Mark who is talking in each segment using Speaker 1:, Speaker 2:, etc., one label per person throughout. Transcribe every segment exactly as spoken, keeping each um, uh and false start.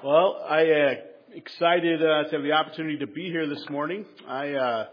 Speaker 1: Well, I uh, excited uh, to have the opportunity to be here this morning. I uh,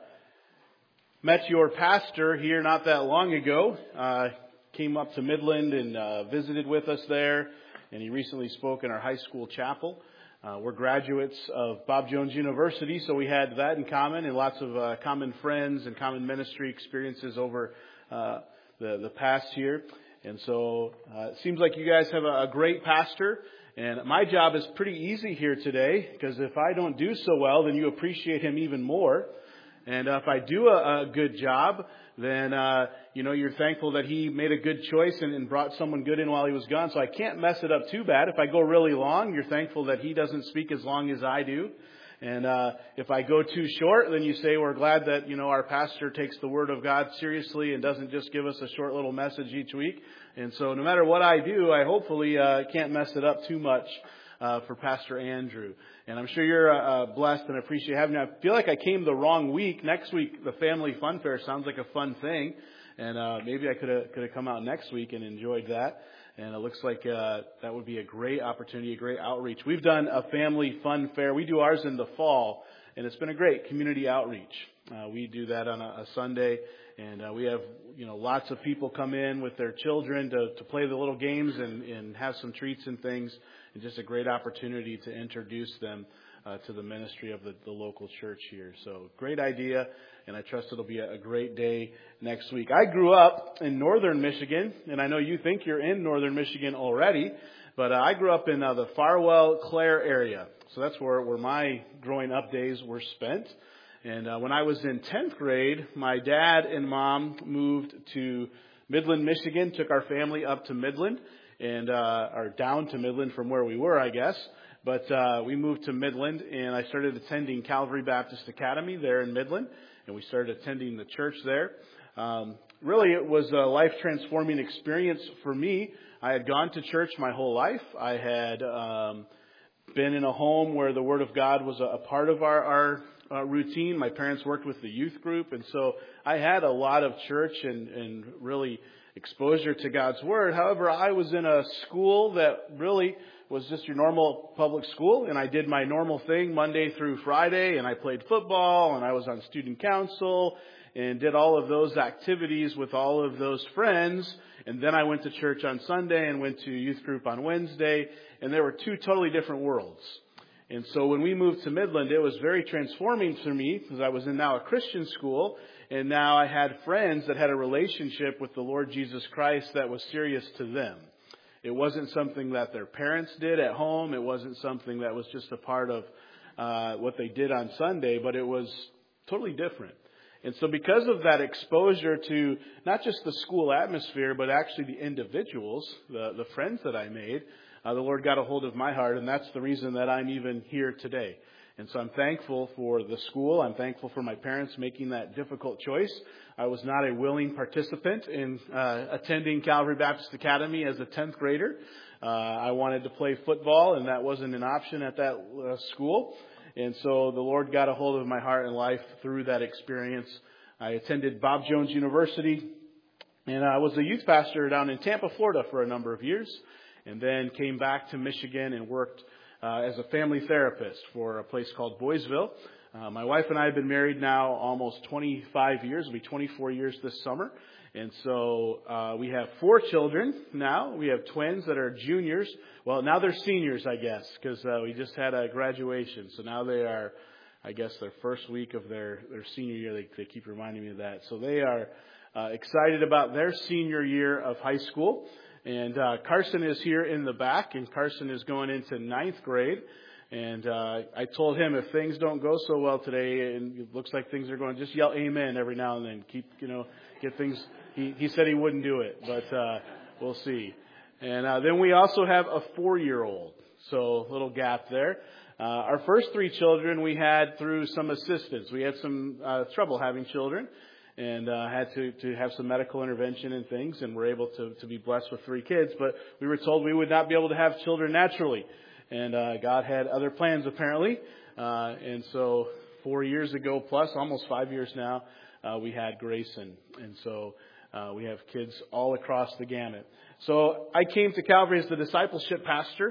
Speaker 1: met your pastor here not that long ago. Uh, came up to Midland and uh, visited with us there, and he recently spoke in our high school chapel. Uh, we're graduates of Bob Jones University, so we had that in common and lots of uh, common friends and common ministry experiences over uh, the the past year. And so uh, it seems like you guys have a, a great pastor. And my job is pretty easy here today, because if I don't do so well, then you appreciate him even more. And uh, if I do a, a good job, then, uh, you know, you're thankful that he made a good choice and, and brought someone good in while he was gone. So I can't mess it up too bad. If I go really long, you're thankful that he doesn't speak as long as I do. And uh, if I go too short, then you say we're glad that, you know, our pastor takes the Word of God seriously and doesn't just give us a short little message each week. And so no matter what I do, I hopefully uh, can't mess it up too much uh, for Pastor Andrew. And I'm sure you're uh, blessed and appreciate having me. I feel like I came the wrong week. Next week, the Family Fun Fair sounds like a fun thing. And uh, maybe I could have could have come out next week and enjoyed that. And it looks like uh, that would be a great opportunity, a great outreach. We've done a Family Fun Fair. We do ours in the fall, and it's been a great community outreach. Uh, we do that on a, a Sunday. And uh, we have, you know, lots of people come in with their children to, to play the little games and, and have some treats and things. And just a great opportunity to introduce them uh, to the ministry of the, the local church here. So great idea. And I trust it'll be a, a great day next week. I grew up in northern Michigan. And I know you think you're in northern Michigan already. But uh, I grew up in uh, the Farwell, Clare area. So that's where, where my growing up days were spent. And uh, when I was in tenth grade, my dad and mom moved to Midland, Michigan, took our family up to Midland, and uh, or down to Midland from where we were, I guess. But uh, we moved to Midland, and I started attending Calvary Baptist Academy there in Midland, and we started attending the church there. Um, really, it was a life-transforming experience for me. I had gone to church my whole life. I had um, been in a home where the Word of God was a, a part of our, our Uh, routine. My parents worked with the youth group, and so I had a lot of church and, and really exposure to God's Word. However, I was in a school that really was just your normal public school, and I did my normal thing Monday through Friday, and I played football, and I was on student council, and did all of those activities with all of those friends. And then I went to church on Sunday and went to youth group on Wednesday, and there were two totally different worlds. And so when we moved to Midland, it was very transforming for me, because I was in now a Christian school, and now I had friends that had a relationship with the Lord Jesus Christ that was serious to them. It wasn't something that their parents did at home. It wasn't something that was just a part of uh, what they did on Sunday, but it was totally different. And so because of that exposure to not just the school atmosphere, but actually the individuals, the, the friends that I made, Uh, the Lord got a hold of my heart, and that's the reason that I'm even here today. And so I'm thankful for the school. I'm thankful for my parents making that difficult choice. I was not a willing participant in uh, attending Calvary Baptist Academy as a tenth grader. Uh, I wanted to play football, and that wasn't an option at that uh, school. And so the Lord got a hold of my heart and life through that experience. I attended Bob Jones University, and I was a youth pastor down in Tampa, Florida for a number of years. And then came back to Michigan and worked uh, as a family therapist for a place called Boysville. Uh, my wife and I have been married now almost twenty-five years. It'll be twenty-four years this summer. And so uh, we have four children now. We have twins that are juniors. Well, now they're seniors, I guess, because uh, we just had a graduation. So now they are, I guess, their first week of their, their senior year. They, they keep reminding me of that. So they are uh, excited about their senior year of high school. And uh, Carson is here in the back, and Carson is going into ninth grade. And uh, I told him if things don't go so well today, and it looks like things are going, just yell amen every now and then. Keep, you know, get things. He, he said he wouldn't do it, but uh, we'll see. And uh, then we also have a four-year-old, so a little gap there. Uh, our first three children we had through some assistance. We had some uh, trouble having children. And uh, had to, to have some medical intervention and things, and were able to, to be blessed with three kids. But we were told we would not be able to have children naturally. And uh, God had other plans, apparently. Uh, and so four years ago plus, almost five years now, uh, we had Grayson. And so uh, we have kids all across the gamut. So I came to Calvary as the discipleship pastor.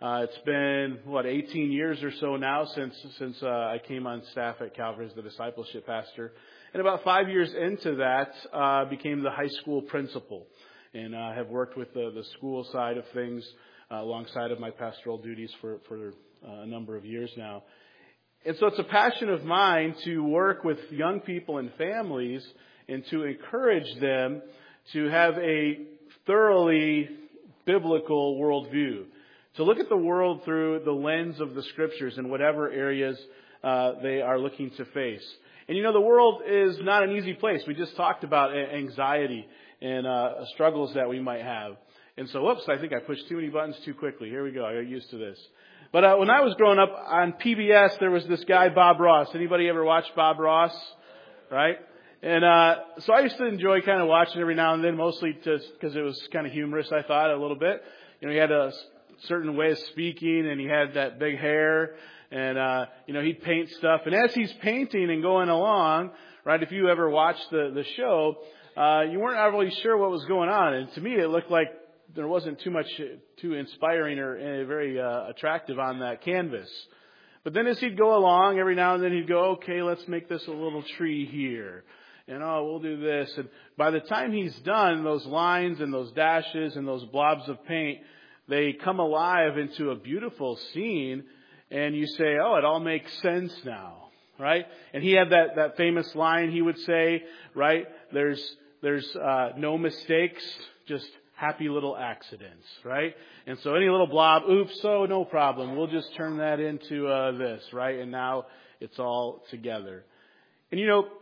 Speaker 1: Uh, it's been, what, eighteen years or so now since since uh, I came on staff at Calvary as the discipleship pastor. And about five years into that, uh, became the high school principal. And I uh, have worked with the, the school side of things uh, alongside of my pastoral duties for, for uh, a number of years now. And so it's a passion of mine to work with young people and families and to encourage them to have a thoroughly biblical worldview, to look at the world through the lens of the Scriptures in whatever areas uh, they are looking to face. And you know, the world is not an easy place. We just talked about anxiety and uh, struggles that we might have. And so, whoops, I think I pushed too many buttons too quickly. Here we go. I got used to this. But uh, when I was growing up on P B S, there was this guy, Bob Ross. Anybody ever watch Bob Ross? Right? And uh so I used to enjoy kind of watching every now and then, mostly just because it was kind of humorous, I thought, a little bit. You know, he had a certain way of speaking, and he had that big hair, and, uh you know, he'd paint stuff. And as he's painting and going along, right, if you ever watched the, the show, uh you weren't really sure what was going on. And to me, it looked like there wasn't too much too inspiring or uh, very uh, attractive on that canvas. But then as he'd go along, every now and then he'd go, okay, let's make this a little tree here. And oh, we'll do this. And by the time he's done, those lines and those dashes and those blobs of paint, they come alive into a beautiful scene. And you say, oh, it all makes sense now, right? And he had that, that famous line he would say, right? There's, there's uh, no mistakes, just happy little accidents, right? And so any little blob, oops, so no problem. We'll just turn that into uh, this, right? And now it's all together. And you know,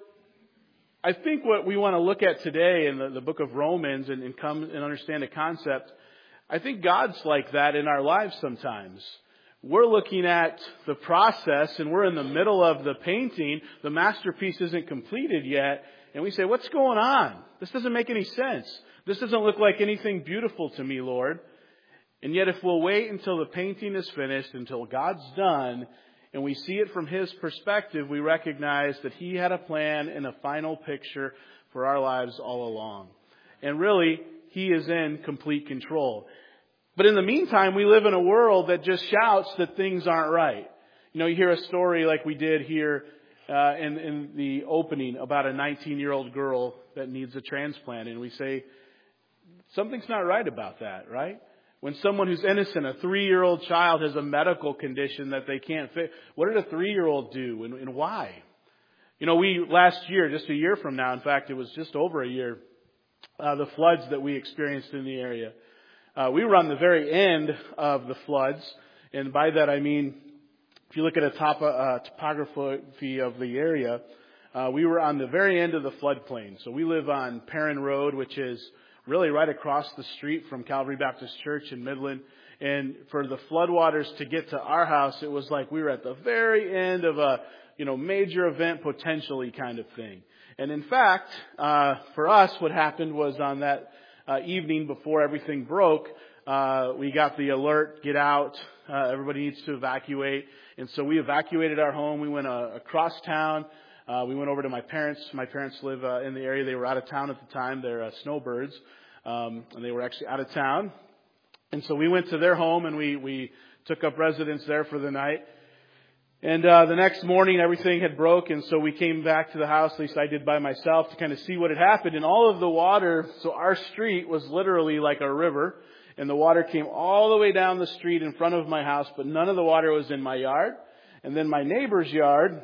Speaker 1: I think what we want to look at today in the, the book of Romans and, and come and understand a concept, I think God's like that in our lives sometimes. We're looking at the process and we're in the middle of the painting. The masterpiece isn't completed yet. And we say, what's going on? This doesn't make any sense. This doesn't look like anything beautiful to me, Lord. And yet if we'll wait until the painting is finished, until God's done, and we see it from His perspective, we recognize that He had a plan and a final picture for our lives all along. And really, He is in complete control. But in the meantime, we live in a world that just shouts that things aren't right. You know, you hear a story like we did here uh, in, in the opening about a nineteen-year-old girl that needs a transplant. And we say, something's not right about that, right? When someone who's innocent, a three-year-old child, has a medical condition that they can't fix, what did a three-year-old do and, and why? You know, we last year, just a year from now, in fact, it was just over a year, uh, the floods that we experienced in the area. Uh, we were on the very end of the floods, and by that I mean, if you look at a top, uh, topography of the area, uh, we were on the very end of the floodplain. So we live on Perrin Road, which is really right across the street from Calvary Baptist Church in Midland. And for the floodwaters to get to our house, it was like we were at the very end of a, you know, major event potentially kind of thing. And in fact, uh, for us, what happened was on that uh, evening before everything broke, uh, we got the alert, get out, uh, everybody needs to evacuate. And so we evacuated our home. We went uh, across town. Uh, we went over to my parents. My parents live uh, in the area. They were out of town at the time. They're uh, snowbirds. Um, and they were actually out of town. And so we went to their home and we, we took up residence there for the night. And uh, the next morning everything had broke, and so we came back to the house, at least I did by myself, to kind of see what had happened. And all of the water, so our street was literally like a river, and the water came all the way down the street in front of my house, but none of the water was in my yard. And then my neighbor's yard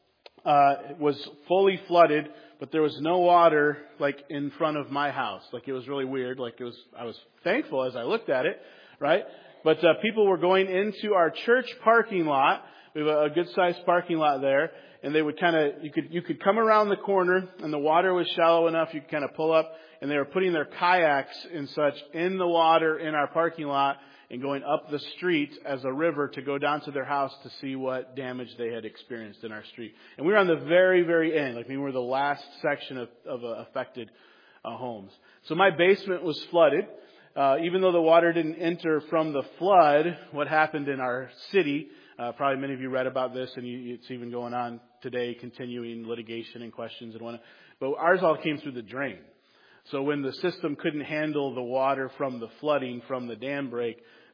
Speaker 1: uh was fully flooded, but there was no water like in front of my house. Like, it was really weird. Like, it was, I was thankful as I looked at it, right? But uh, people were going into our church parking lot. We have a good sized parking lot there, and they would kind of, you could, you could come around the corner, and the water was shallow enough you could kind of pull up, and they were putting their kayaks and such in the water in our parking lot and going up the street as a river to go down to their house to see what damage they had experienced in our street. And we were on the very, very end. Like, we were the last section of, of uh, affected uh, homes. So my basement was flooded. Uh, even though the water didn't enter from the flood, what happened in our city, uh, probably many of you read about this, and you, it's even going on today, continuing litigation and questions and whatnot. But ours all came through the drain. So when the system couldn't handle the water from the flooding, from the dam break,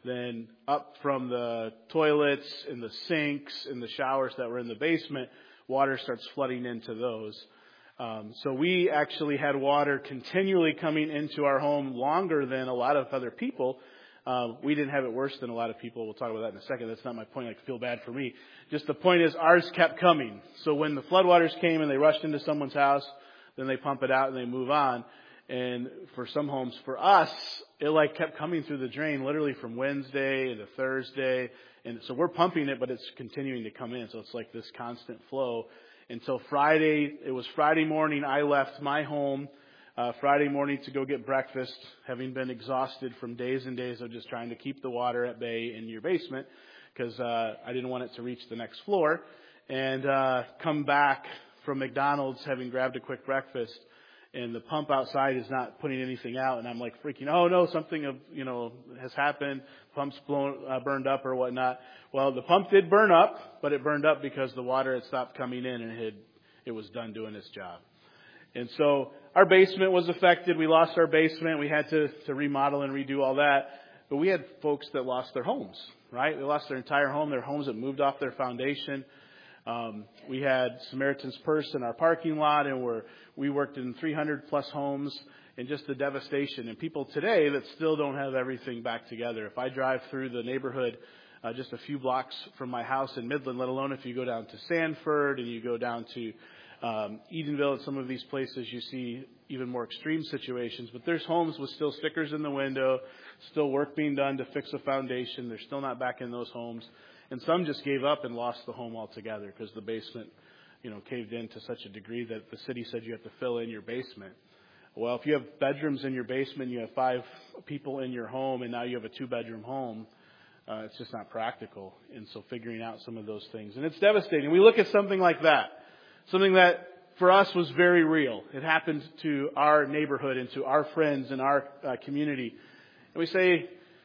Speaker 1: then up from the toilets and the sinks and the showers that were in the basement, water starts flooding into those. Um, so we actually had water continually coming into our home longer than a lot of other people. Uh, we didn't have it worse than a lot of people. We'll talk about that in a second. That's not my point. I feel bad for me. Just the point is ours kept coming. So when the floodwaters came and they rushed into someone's house, then they pump it out and they move on. And for some homes, for us, it like kept coming through the drain literally from Wednesday to Thursday. And so we're pumping it, but it's continuing to come in. So it's like this constant flow until Friday. It was Friday morning. I left my home uh, Friday morning to go get breakfast, having been exhausted from days and days of just trying to keep the water at bay in your basement because uh, I didn't want it to reach the next floor. And uh, come back from McDonald's having grabbed a quick breakfast. And the pump outside is not putting anything out, and I'm like freaking, oh no, something of, you know, has happened. Pump's blown, uh, burned up or whatnot. Well, the pump did burn up, but it burned up because the water had stopped coming in and it had, it was done doing its job. And so our basement was affected. We lost our basement. We had to, to remodel and redo all that. But we had folks that lost their homes, right? They lost their entire home, their homes that moved off their foundation. Um, we had Samaritan's Purse in our parking lot, and we're, we worked in three hundred plus homes, and just the devastation. And people today that still don't have everything back together. If I drive through the neighborhood uh, just a few blocks from my house in Midland, let alone if you go down to Sanford and you go down to um, Edenville and some of these places, you see even more extreme situations. But there's homes with still stickers in the window, still work being done to fix a foundation. They're still not back in those homes. And some just gave up and lost the home altogether because the basement, you know, caved in to such a degree that the city said you have to fill in your basement. Well, if you have bedrooms in your basement, you have five people in your home, and now you have a two-bedroom home, uh, it's just not practical. And so figuring out some of those things. And it's devastating. We look at something like that, something that for us was very real. It happened to our neighborhood and to our friends and our uh, community. And we say,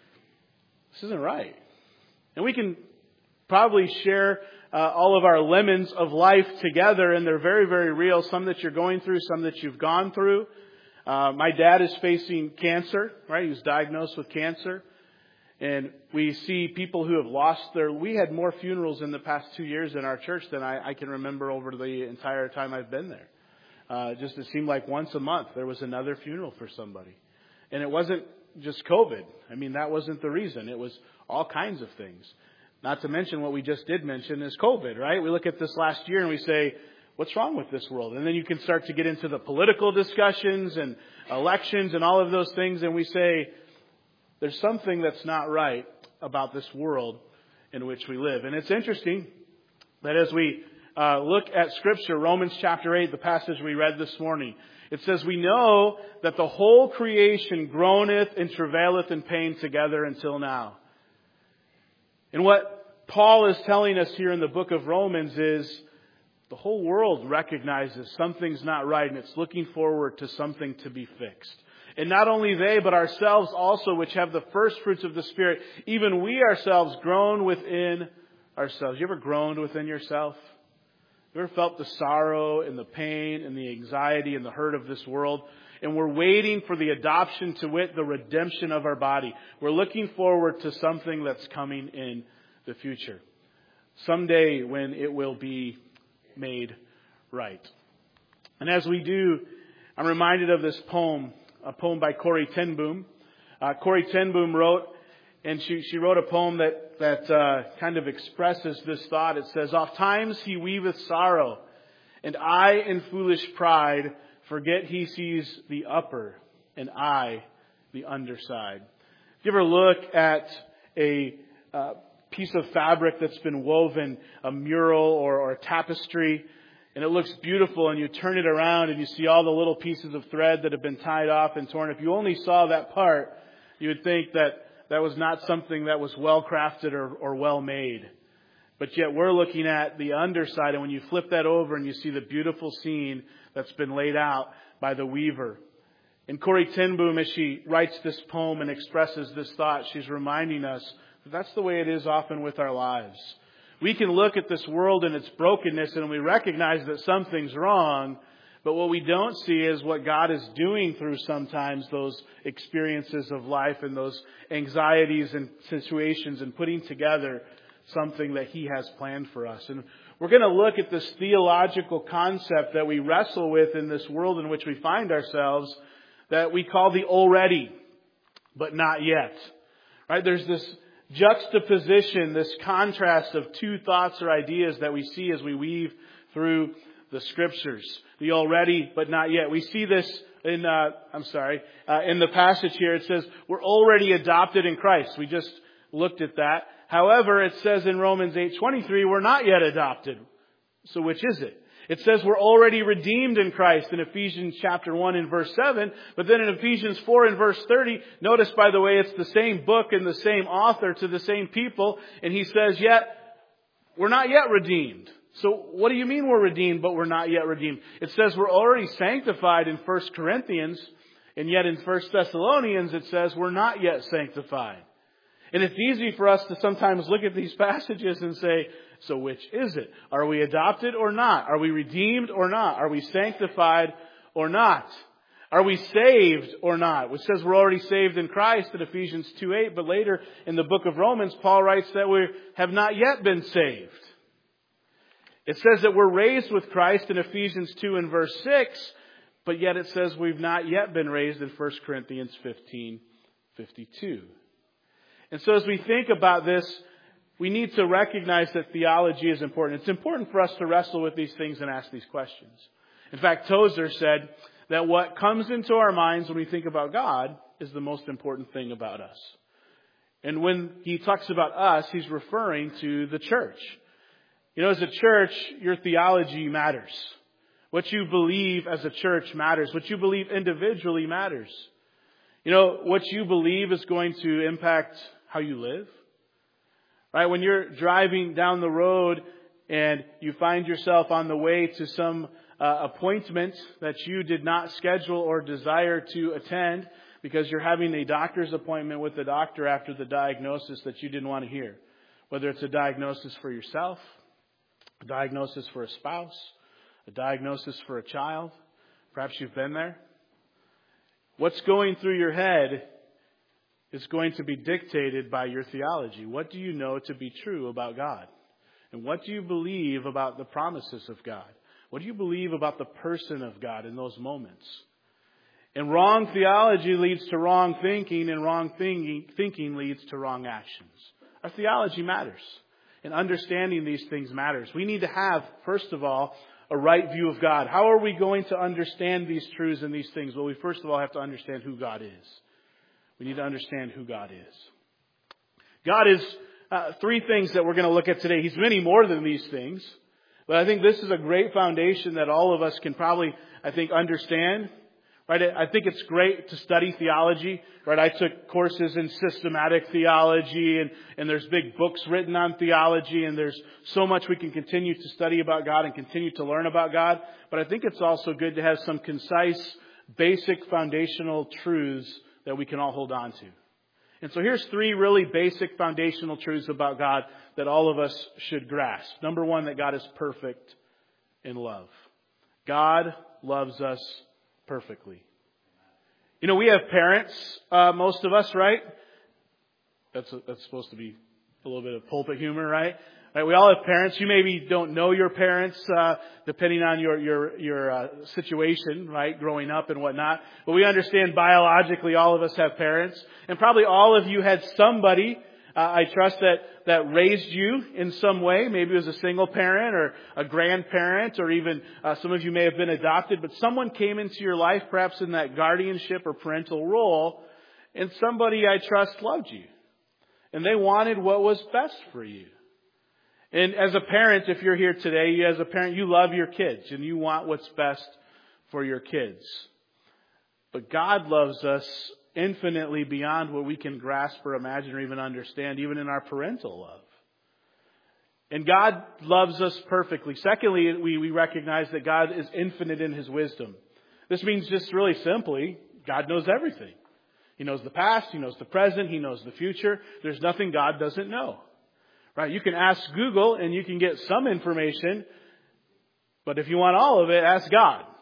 Speaker 1: this isn't right. And we can probably share uh, all of our lemons of life together, and they're very, very real. Some that you're going through, some that you've gone through. Uh, my dad is facing cancer, right? He was diagnosed with cancer. And we see people who have lost their... We had more funerals in the past two years in our church than I, I can remember over the entire time I've been there. Uh, just it seemed like once a month there was another funeral for somebody. And it wasn't just COVID. I mean, that wasn't the reason. It was all kinds of things. Not to mention what we just did mention is COVID, right? We look at this last year and we say, what's wrong with this world? And then you can start to get into the political discussions and elections and all of those things. And we say, there's something that's not right about this world in which we live. And it's interesting that as we uh, look at Scripture, Romans chapter eight, the passage we read this morning, it says, we know that the whole creation groaneth and travaileth in pain together until now. And what Paul is telling us here in the book of Romans is the whole world recognizes something's not right, and it's looking forward to something to be fixed. And not only they, but ourselves also, which have the first fruits of the Spirit, even we ourselves groan within ourselves. You ever groaned within yourself? You ever felt the sorrow and the pain and the anxiety and the hurt of this world? And we're waiting for the adoption, to wit, the redemption of our body. We're looking forward to something that's coming in the future. Someday when it will be made right. And as we do, I'm reminded of this poem, a poem by Corrie ten Boom. Uh, Corrie ten Boom wrote, and she, she wrote a poem that, that uh, kind of expresses this thought. It says, oft times he weaveth sorrow, and I in foolish pride forget he sees the upper, and I the underside. If you ever look at a uh, piece of fabric that's been woven, a mural or, or a tapestry, and it looks beautiful, and you turn it around and you see all the little pieces of thread that have been tied off and torn. If you only saw that part, you would think that that was not something that was well crafted or, or well made. But yet we're looking at the underside, and when you flip that over and you see the beautiful scene that's been laid out by the weaver. And Corrie ten Boom, as she writes this poem and expresses this thought, she's reminding us that that's the way it is often with our lives. We can look at this world and its brokenness and we recognize that something's wrong, But what we don't see is what God is doing through sometimes those experiences of life and those anxieties and situations and putting together something that He has planned for us. And we're going to look at this theological concept that we wrestle with in this world in which we find ourselves that we call the already, but not yet. Right? There's this juxtaposition, this contrast of two thoughts or ideas that we see as we weave through the Scriptures. The already, but not yet. We see this in, uh, I'm sorry, uh, in the passage here. It says we're already adopted in Christ. We just looked at that. However, it says in Romans eight twenty-three, we're not yet adopted. So which is it? It says we're already redeemed in Christ in Ephesians chapter one and verse seven. But then in Ephesians four and verse thirty, notice, by the way, it's the same book and the same author to the same people. And he says, yet we're not yet redeemed. So what do you mean we're redeemed, but we're not yet redeemed? It says we're already sanctified in First Corinthians. And yet in First Thessalonians, it says we're not yet sanctified. And it's easy for us to sometimes look at these passages and say, so which is it? Are we adopted or not? Are we redeemed or not? Are we sanctified or not? Are we saved or not? Which says we're already saved in Christ in Ephesians two eight. But later in the book of Romans, Paul writes that we have not yet been saved. It says that we're raised with Christ in Ephesians two and verse six. But yet it says we've not yet been raised in First Corinthians fifteen fifty-two. And so as we think about this, we need to recognize that theology is important. It's important for us to wrestle with these things and ask these questions. In fact, Tozer said that what comes into our minds when we think about God is the most important thing about us. And when he talks about us, he's referring to the church. You know, as a church, your theology matters. What you believe as a church matters. What you believe individually matters. You know, what you believe is going to impact how you live. Right? When you're driving down the road and you find yourself on the way to some uh, appointment that you did not schedule or desire to attend because you're having a doctor's appointment with the doctor after the diagnosis that you didn't want to hear. Whether it's a diagnosis for yourself, a diagnosis for a spouse, a diagnosis for a child. Perhaps you've been there. What's going through your head is going to be dictated by your theology. What do you know to be true about God? And what do you believe about the promises of God? What do you believe about the person of God in those moments? And wrong theology leads to wrong thinking, and wrong thinking, thinking leads to wrong actions. Our theology matters. And understanding these things matters. We need to have, first of all, a right view of God. How are we going to understand these truths and these things? Well, we first of all have to understand who God is. We need to understand who God is. God is uh, three things that we're going to look at today. He's many more than these things. But I think this is a great foundation that all of us can probably, I think, understand. Right? I think it's great to study theology. Right? I took courses in systematic theology, and, and there's big books written on theology, and there's so much we can continue to study about God and continue to learn about God. But I think it's also good to have some concise, basic, foundational truths that we can all hold on to. And so here's three really basic foundational truths about God that all of us should grasp. Number one, that God is perfect in love. God loves us perfectly. You know, we have parents, uh, most of us, right? That's that's supposed to be a little bit of pulpit humor, right? Right? We all have parents. You maybe don't know your parents, uh, depending on your your your uh, situation, right? Growing up and whatnot. But we understand biologically, all of us have parents, and probably all of you had somebody. Uh, I trust that that raised you in some way. Maybe it was a single parent or a grandparent, or even uh, some of you may have been adopted. But someone came into your life, perhaps in that guardianship or parental role, and somebody I trust loved you, and they wanted what was best for you. And as a parent, if you're here today, as a parent, you love your kids and you want what's best for your kids. But God loves us infinitely beyond what we can grasp or imagine or even understand, even in our parental love. And God loves us perfectly. Secondly, we, we recognize that God is infinite in His wisdom. This means just really simply, God knows everything. He knows the past, He knows the present, He knows the future. There's nothing God doesn't know. Right? You can ask Google and you can get some information, but if you want all of it, ask God.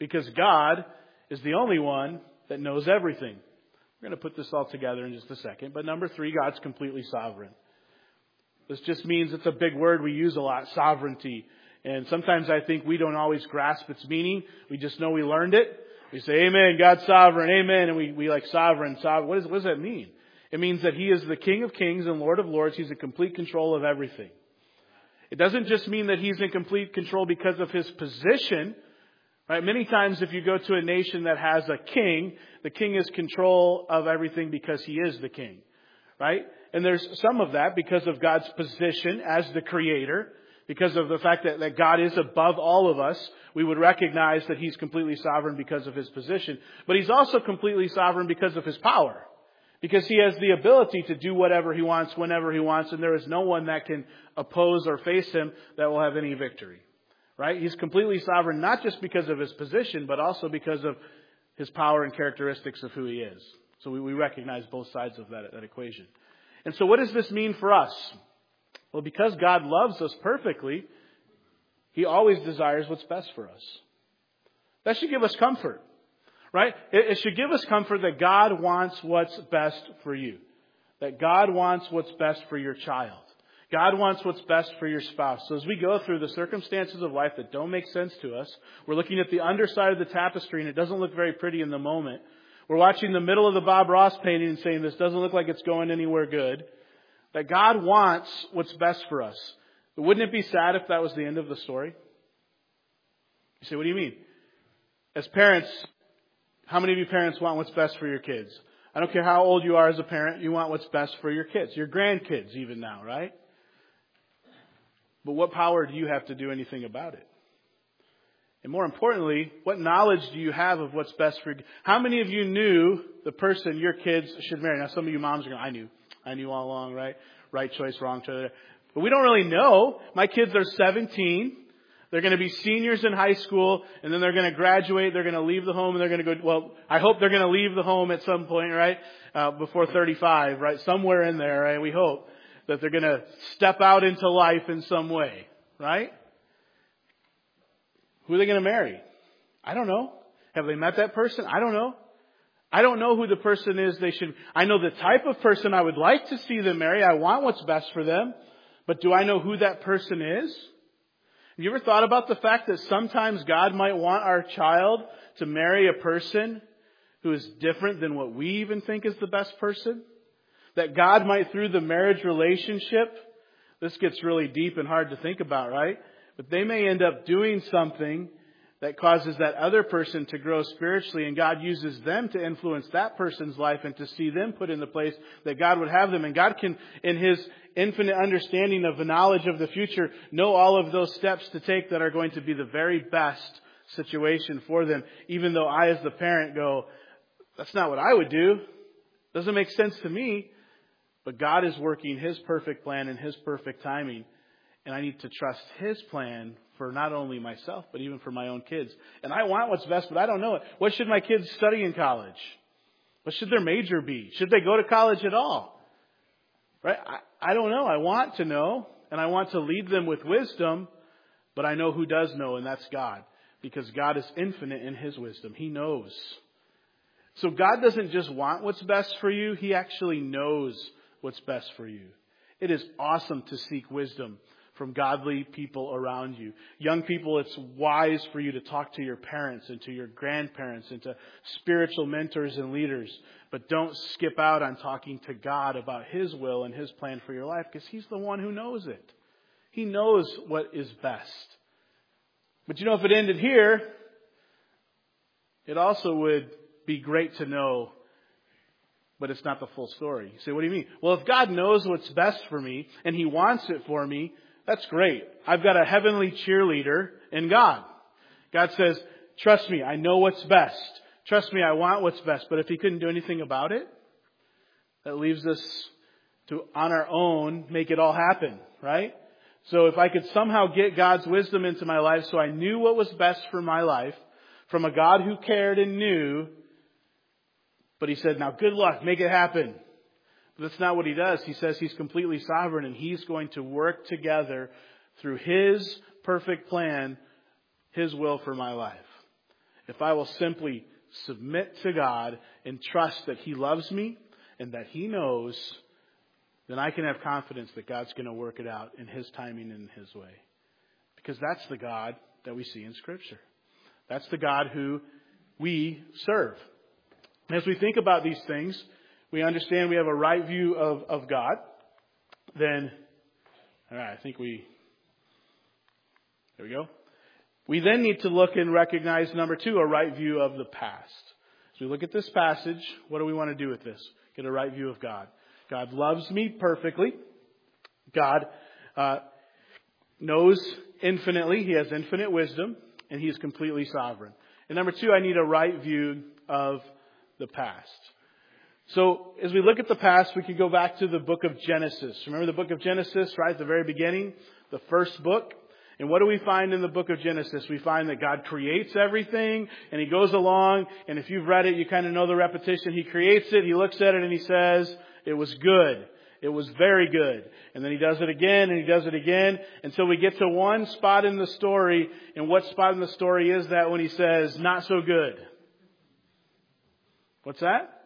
Speaker 1: Because God is the only one that knows everything. We're going to put this all together in just a second. But number three, God's completely sovereign. This just means it's a big word we use a lot, sovereignty. And sometimes I think we don't always grasp its meaning. We just know we learned it. We say, amen, God's sovereign, amen. And we, we like sovereign, sovereign. What, is, what does that mean? It means that He is the King of kings and Lord of lords. He's in complete control of everything. It doesn't just mean that He's in complete control because of His position. Right? Many times if you go to a nation that has a king, the king is control of everything because he is the king. Right? And there's some of that because of God's position as the creator. Because of the fact that, that God is above all of us, we would recognize that He's completely sovereign because of His position. But He's also completely sovereign because of His power. Because He has the ability to do whatever He wants, whenever He wants, and there is no one that can oppose or face Him that will have any victory. Right? He's completely sovereign not just because of His position, but also because of His power and characteristics of who He is. So we, we recognize both sides of that, that equation. And so what does this mean for us? Well, because God loves us perfectly, He always desires what's best for us. That should give us comfort. Right? It, it should give us comfort that God wants what's best for you. That God wants what's best for your child. God wants what's best for your spouse. So as we go through the circumstances of life that don't make sense to us, we're looking at the underside of the tapestry and it doesn't look very pretty in the moment. We're watching the middle of the Bob Ross painting and saying this doesn't look like it's going anywhere good. That God wants what's best for us. But wouldn't it be sad if that was the end of the story? You say, what do you mean? As parents, how many of you parents want what's best for your kids? I don't care how old you are as a parent, you want what's best for your kids. Your grandkids even now, right? But what power do you have to do anything about it? And more importantly, what knowledge do you have of what's best for you? How many of you knew the person your kids should marry? Now some of you moms are going, I knew. I knew all along, right? Right choice, wrong choice. But we don't really know. My kids are seventeen. They're going to be seniors in high school, and then they're going to graduate. They're going to leave the home, and they're going to go, well, I hope they're going to leave the home at some point, right? Uh, before thirty-five, right? Somewhere in there, right? We hope that they're going to step out into life in some way, right? Who are they going to marry? I don't know. Have they met that person? I don't know. I don't know who the person is they should. I know the type of person I would like to see them marry. I want what's best for them. But do I know who that person is? Have you ever thought about the fact that sometimes God might want our child to marry a person who is different than what we even think is the best person? That God might, through the marriage relationship, this gets really deep and hard to think about, right? But they may end up doing something that causes that other person to grow spiritually, and God uses them to influence that person's life and to see them put in the place that God would have them. And God can, in His infinite understanding of the knowledge of the future, know all of those steps to take that are going to be the very best situation for them. Even though I, as the parent, go, that's not what I would do. Doesn't make sense to me. But God is working His perfect plan and His perfect timing. And I need to trust His plan for not only myself, but even for my own kids. And I want what's best, but I don't know it. What should my kids study in college? What should their major be? Should they go to college at all? Right? I, I don't know. I want to know, and I want to lead them with wisdom, but I know who does know, and that's God. Because God is infinite in His wisdom. He knows. So God doesn't just want what's best for you. He actually knows what's best for you. It is awesome to seek wisdom from godly people around you. Young people, it's wise for you to talk to your parents and to your grandparents and to spiritual mentors and leaders. But don't skip out on talking to God about His will and His plan for your life, because He's the one who knows it. He knows what is best. But you know, if it ended here, it also would be great to know, but it's not the full story. You say, what do you mean? Well, if God knows what's best for me and He wants it for me, that's great. I've got a heavenly cheerleader in God. God says, trust me, I know what's best. Trust me, I want what's best. But if He couldn't do anything about it, that leaves us to, on our own, make it all happen, right? So if I could somehow get God's wisdom into my life so I knew what was best for my life from a God who cared and knew, but He said, now good luck, make it happen. But that's not what He does. He says He's completely sovereign and He's going to work together through His perfect plan, His will for my life. if I will simply submit to God and trust that He loves me and that He knows, then I can have confidence that God's going to work it out in His timing and in His way. Because that's the God that we see in Scripture. That's the God who we serve. As we think about these things, we understand we have a right view of, of God. Then, all right, I think we, there we go. We then need to look and recognize, number two, a right view of the past. As we look at this passage, what do we want to do with this? Get a right view of God. God loves me perfectly. God uh, knows infinitely. He has infinite wisdom, and He is completely sovereign. And number two, I need a right view of the past. So as we look at the past, we can go back to the book of Genesis. Remember the book of Genesis, right at the very beginning, the first book? And what do we find in the book of Genesis? We find that God creates everything, and He goes along, and if you've read it, you kind of know the repetition. He creates it, He looks at it, and He says, it was good. It was very good. And then He does it again, and He does it again, until we get to one spot in the story. And what spot in the story is that when He says, not so good? What's that?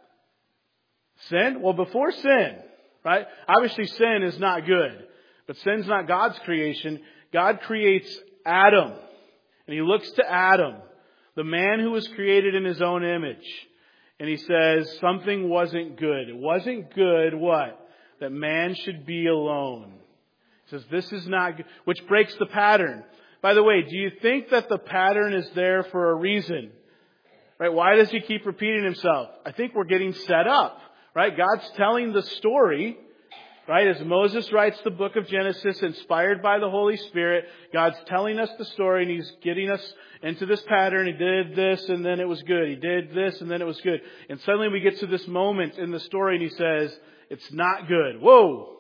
Speaker 1: Sin? Well, before sin, right? Obviously sin is not good. But sin's not God's creation. God creates Adam. And He looks to Adam, the man who was created in His own image. And He says something wasn't good. It wasn't good what? That man should be alone. He says this is not good, which breaks the pattern. By the way, do you think that the pattern is there for a reason? Right? Why does He keep repeating Himself? I think we're getting set up. Right? God's telling the story. Right? As Moses writes the book of Genesis, inspired by the Holy Spirit, God's telling us the story, and He's getting us into this pattern. He did this, and then it was good. He did this, and then it was good. And suddenly we get to this moment in the story, and He says, it's not good. Whoa!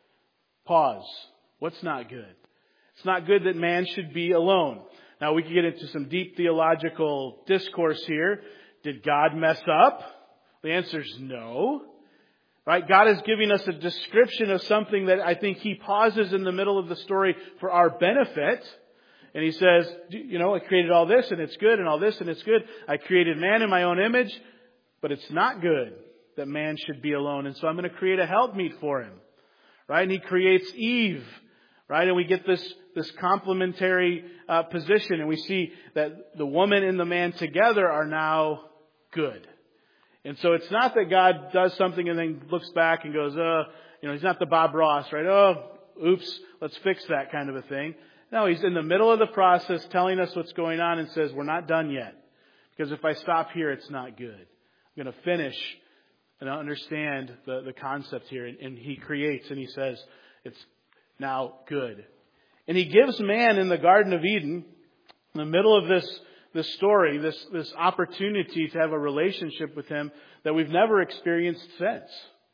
Speaker 1: Pause. What's not good? It's not good that man should be alone. Now we can get into some deep theological discourse here. Did God mess up? The answer is no. Right? God is giving us a description of something that I think He pauses in the middle of the story for our benefit. And He says, you know, I created all this and it's good, and all this and it's good. I created man in my own image, but it's not good that man should be alone. And so I'm going to create a helpmeet for him. Right? And He creates Eve. Right? And we get this, this complementary uh, position. And we see that the woman and the man together are now good. And so it's not that God does something and then looks back and goes, uh, you know, He's not the Bob Ross, right? Oh, oops, let's fix that kind of a thing. No, He's in the middle of the process telling us what's going on and says, we're not done yet. Because if I stop here, it's not good. I'm going to finish and understand the, the concept here. And, and He creates and He says, it's now good. And He gives man in the Garden of Eden, in the middle of this This story, this, this opportunity to have a relationship with Him that we've never experienced since.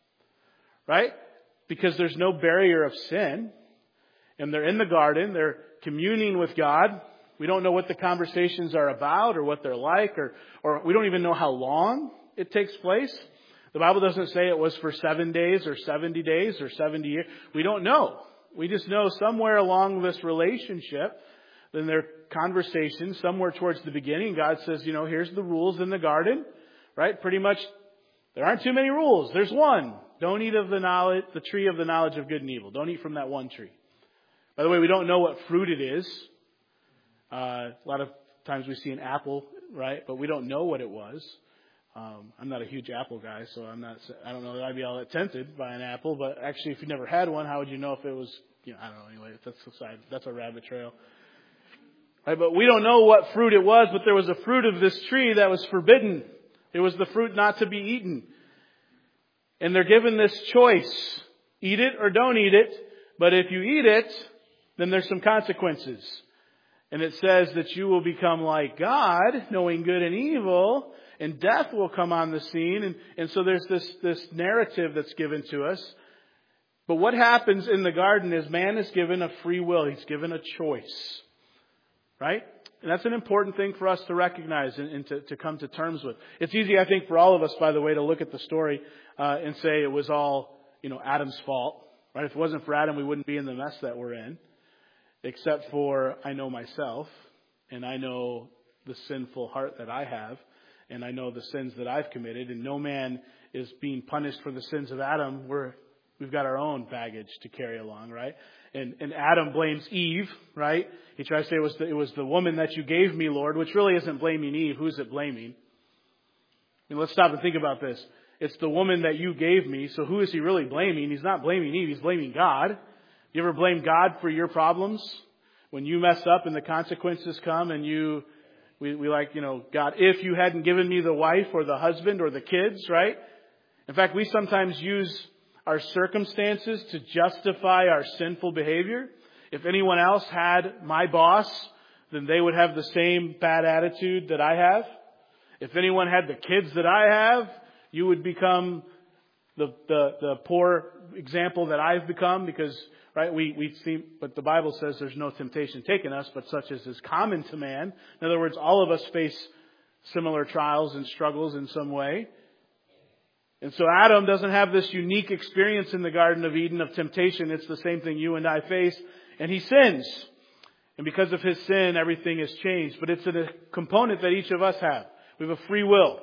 Speaker 1: Right? Because there's no barrier of sin. And they're in the garden. They're communing with God. We don't know what the conversations are about or what they're like. Or, or we don't even know how long it takes place. The Bible doesn't say it was for seven days or seventy days or seventy years. We don't know. We just know somewhere along this relationship, then their conversation, somewhere towards the beginning, God says, you know, here's the rules in the garden, right? Pretty much, there aren't too many rules. There's one. Don't eat of the knowledge, the tree of the knowledge of good and evil. Don't eat from that one tree. By the way, we don't know what fruit it is. Uh, a lot of times we see an apple, right? But we don't know what it was. Um, I'm not a huge apple guy, so I'm not, I don't know that I'd be all that tempted by an apple. But actually, if you never had one, how would you know if it was, you know, I don't know. Anyway, that's a side, that's a rabbit trail. Right, but we don't know what fruit it was, but there was a fruit of this tree that was forbidden. It was the fruit not to be eaten. And they're given this choice. Eat it or don't eat it. But if you eat it, then there's some consequences. And it says that you will become like God, knowing good and evil, and death will come on the scene. And, and so there's this, this narrative that's given to us. But what happens in the garden is man is given a free will. He's given a choice. Right? And that's an important thing for us to recognize and, and to, to come to terms with. It's easy, I think, for all of us, by the way, to look at the story uh, and say it was all, you know, Adam's fault. Right? If it wasn't for Adam, we wouldn't be in the mess that we're in. Except for I know myself, and I know the sinful heart that I have, and I know the sins that I've committed, and no man is being punished for the sins of Adam. We're, we've got our own baggage to carry along, right? And, and Adam blames Eve, right? He tries to say it was, the, it was the woman that you gave me, Lord, which really isn't blaming Eve. Who's it blaming? I mean, let's stop and think about this. It's the woman that you gave me, so who is he really blaming? He's not blaming Eve, he's blaming God. You ever blame God for your problems? When you mess up and the consequences come and you, we, we like, you know, God, if you hadn't given me the wife or the husband or the kids, right? In fact, we sometimes use our circumstances to justify our sinful behavior. If anyone else had my boss, then they would have the same bad attitude that I have. If anyone had the kids that I have, you would become the, the, the poor example that I've become because, right, we, we see, but the Bible says there's no temptation taken us, but such as is common to man. In other words, all of us face similar trials and struggles in some way. And so Adam doesn't have this unique experience in the Garden of Eden of temptation. It's the same thing you and I face. And he sins. And because of his sin, everything has changed. But it's a component that each of us have. We have a free will.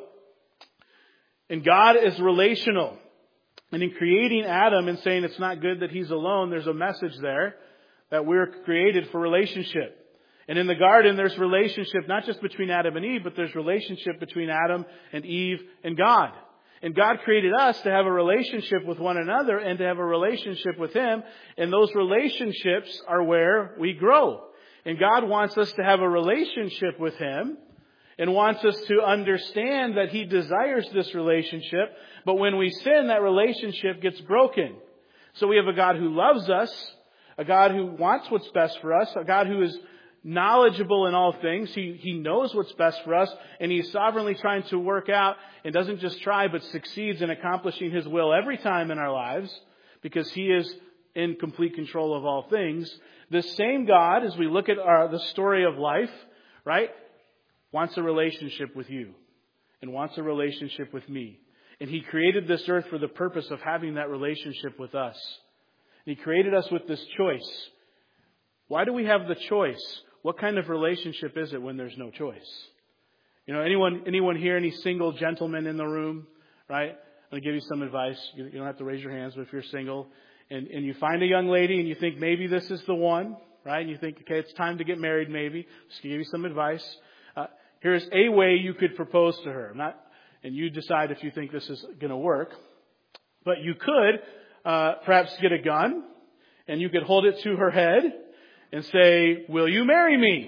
Speaker 1: And God is relational. And in creating Adam and saying it's not good that he's alone, there's a message there that we're created for relationship. And in the garden, there's relationship not just between Adam and Eve, but there's relationship between Adam and Eve and God. And God created us to have a relationship with one another and to have a relationship with Him. And those relationships are where we grow. And God wants us to have a relationship with Him and wants us to understand that He desires this relationship. But when we sin, that relationship gets broken. So we have a God who loves us, a God who wants what's best for us, a God who is knowledgeable in all things. He, he knows what's best for us, and He's sovereignly trying to work out, and doesn't just try, but succeeds in accomplishing His will every time in our lives, because He is in complete control of all things. This same God, as we look at our, the story of life, right, wants a relationship with you, and wants a relationship with me. And He created this earth for the purpose of having that relationship with us. And He created us with this choice. Why do we have the choice? What kind of relationship is it when there's no choice? You know, anyone anyone here, any single gentlemen in the room, right? I'm going to give you some advice. You, you don't have to raise your hands, but if you're single and, and you find a young lady and you think maybe this is the one, right? And you think, okay, it's time to get married maybe. Just to give you some advice. Uh, here's a way you could propose to her. Not, and you decide if you think this is going to work. But you could uh, perhaps get a gun and you could hold it to her head and say, will you marry me?